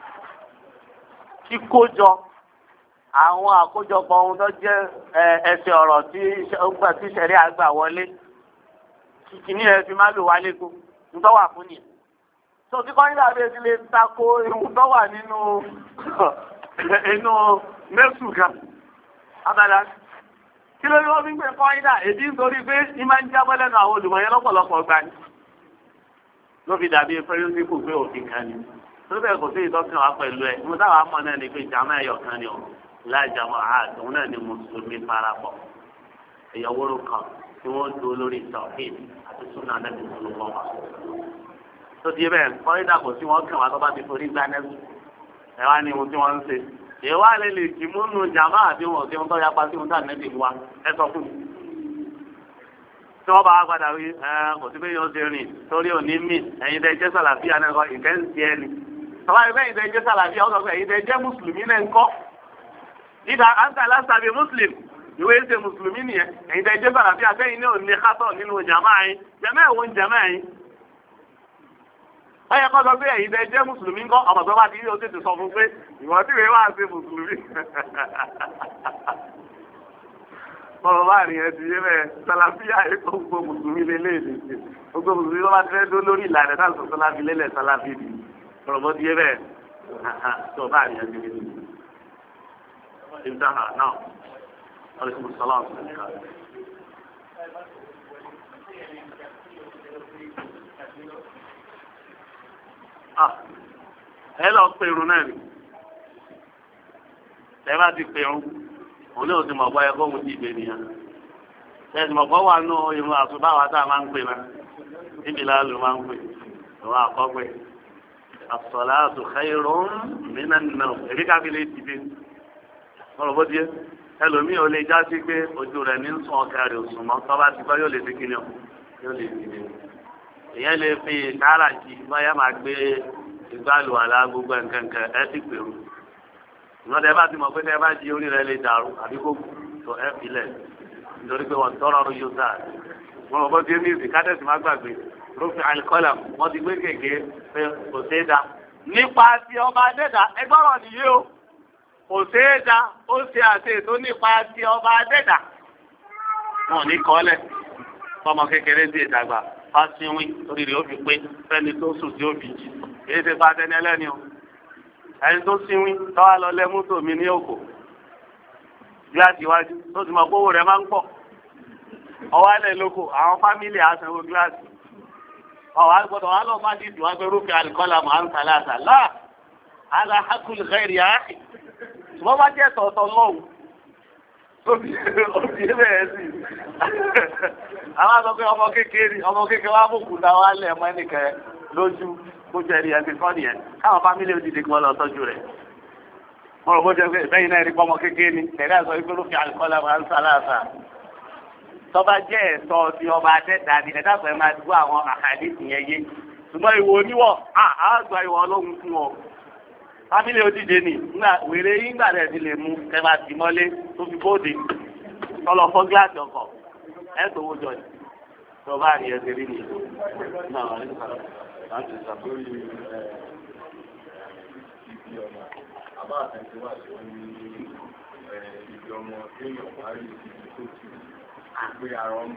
kíkójọ àwọn àkójọpọ̀ ohun tó jẹ́ ẹsẹ̀ ọ̀rọ̀ tí ṣẹ̀rí àgbà wọlé kìíní ẹ̀ fi má lò wálé kó ń tọ́ wà fún nìyẹn. tó tí kọ́ńdà bẹ́ẹ̀ ti lè tako ihun tó wà nínú mẹ́sù kan. abala kí ló ní wọ́n fi ń pè kọ́ńdà èdè nítorí pé ní máa ń jábọ́ lẹ́nu àwọn olùmọ̀yẹ́ lọ́pọ̀lọpọ̀ gbà ní. ló fi dàbí pẹ́rẹ́sìkò pé òfin kan ni. tó bẹ́ẹ̀ kò sí ìtọ́sìn wa pẹ̀lú ẹ̀ mo táwa mọ̀ náà ni pé ìjàmá ẹ̀yọ̀ kan ni ọ̀ lájàmọ́ àtòun náà ni mùsùlùmí parapọ̀ ìyàwóró kan tí wọ́n dúró lórí tawhid àti súnà nẹ́bí sọlọ́wọ́ wa. tó di bẹ́ẹ̀ kọ́rídà kò sí wọ́n kàn wá tó bá ti forí gbá nẹ́bí ẹ̀ wá ní ohun tí wọ́n ń ṣe. ìwà lè lè kí múnú jàmá àti wọn tí wọ́n tọ́ yapa sí ohun tí ànẹ́bí wa ẹ sọ fún mi. tí wọ́n bá wá padà wí kò sí pé yóò ṣe rìn torí òní mì ẹ̀yin tẹ́ jẹ́ sàlàfíà náà kọ́ ìkẹ́ǹsì ẹni. tọ́wá ẹgbẹ́ yìí tẹ́ jẹ́ sàlàfíà ọ̀sọ̀ pé ẹ̀yin tẹ́ jẹ́ mùsùlùmí náà ń kọ́ ìdá àǹtà lásàbí muslim ìwé ṣe mùsùlùmí nìyẹn èyí tẹ́ jẹ́ sàlàfíà sẹ́yìn ní òní kátọ̀ nínú jàmáà yín jàmáà ẹ̀wọ̀n jàmáà yín. wọ́n yẹ kọ́ sọ pé èyí tẹ́ jẹ́ mùsùlùmí ńkọ́ ọmọ tó bá ti rí o tètè sọ fún pé ìwọ́n tí ìwé wà ṣe mùsùlùmí. ọmọ bá rí ẹ ti yé bẹ́ẹ̀ sàlàfíà ètò gbogbo mùsùlùmí lélẹ́ẹ̀dẹ̀ gbogbo mùsùlùmí ló bá ti fẹ́ dó lórí ìlànà náà sọ sàlàfí lélẹ̀ sàlàfí ni ọ̀rọ̀ bọ́ ti yé bẹ́ẹ̀ tó bá rí ẹ ti yé انتهى نعم عليكم السلام ẹ lọ pèrún náà ni ẹ bá ti pèrún òun ní òsì mọ̀gbọ́ ẹ kó mu ti ìgbé nìyẹn ẹsì mọ̀gbọ́ wà nù irun àtúbáwá tá a máa ń pè náà níbi láàlú máa ń pè ìwọ àkọ́gbẹ́ as-salatu khayrun minan nawm èmi káfílẹ̀ ti dé ọ̀rọ̀ bó díẹ̀ ẹlòmíì ò lè já sí pé ojú rẹ̀ ní sùn ọkà rẹ̀ òsùn mọ́ tọ́ba ti gbọ́ yóò lè fi kíni o yóò lè fi kíni ìyẹn lè fi ìtara jì báyà máa gbé ìgbàlù àlá gbogbo nǹkankan ẹ ti pèrò ìwọ́n tẹ bá ti mọ̀ pé tẹ bá jí orí rẹ̀ lè dàrú àbí kó tó ẹ filẹ̀ nítorí pé wọ́n tọrọ ọrùn yóò dáa wọn ò bọ́ sí ní ìsìn kádẹ́sì má gbàgbé rúfin àlìkọ́là wọ́n ti gbé kéèké pé kò ṣeé da nípa ti ọba adẹ́dà ẹgbọ́rọ̀ nìyí o kò ṣeé da ó ṣe àṣe ètò nípa ti ọba adẹ́dà wọn ò ní kọ́lẹ̀ fọmọ kékeré dé ìdàgbà fásiwìn torí rẹ̀ ó fi pé fẹ́ni tó sùn tí ó fi jì èyí ti pa tẹni ẹlẹ́ni o ẹni tó síwìn tọ́wá lọ lẹ́ mọ́tò mi ní òkò gíláàsì iwájú tó ti mọ̀ pé owó rẹ̀ máa ń pọ̀ ọwọ́ alẹ́ lóko àwọn fámìlì àsanwó gíláàsì ọwọ́ àgbọ̀dọ̀ wà lọ́ọ́ má dìtì wá pé rúfin àlùkọ́là mọ̀ ń tàlẹ́ àtà láà àlà hakùlù kẹ́rì àákì ṣùgbọ́n bá jẹ́ tọ̀ọ̀tọ̀ lọ́wọ́ òbí bẹ́ẹ̀ sí àwọn àgbọ̀ pé ọmọ kékeré wà fòkù náà wà lẹ̀ mọ́ ẹnìkẹ́ lójú kójú ẹni ẹni kọ́ nìyẹn káwọn fámílì òdìdí kan lọ tọ́jú rẹ̀. wọ́n rò bó jẹ́ pé ìbẹ́yìn náà rí pọ́mọ kékeré ni tẹ̀lé àṣọ ìgbé ló fi àlùkọ́lá máa ń sálàsà. tọ́ba jẹ́ ẹ̀tọ́ ti ọba adẹ́ta ni ẹ̀dá pẹ̀lú máa dúró àwọn àkàdé ìyẹn yé. ṣùgbọ́n ìwọ oníwọ̀ àgbà ìwọ ọlọ́run fún ọ. fámílì òdìdí ni wèrè yín gbà rẹ̀ ti lè mú kẹfà tì mọ́lé tó fi bóde tọ́lọ fọ́ gíláàsì ọkọ̀ ẹ̀ tó wó jọ ni. tọ́ba àrí ẹ̀ ti rí ni. láti ṣàkóyè àbá àtẹ̀síwájú ní ìdí ọmọ téèyàn parí ìdí tó ti gbé ara ọmọ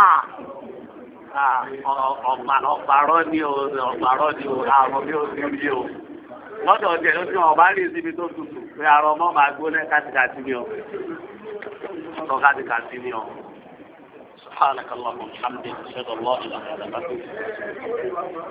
ọ̀pàrọ̀ ni o àrùn bí o ti rí o lọ́dọ̀ ọ̀jẹ̀ ló ti wọ́n bá rí síbi tó tutù pé ara ọmọ máa gbóná kátìkàtì ni o ọ̀tọ̀ kátìkàtì ni o. سبحانك اللهم وبحمدك اشهد ان لا اله الا انت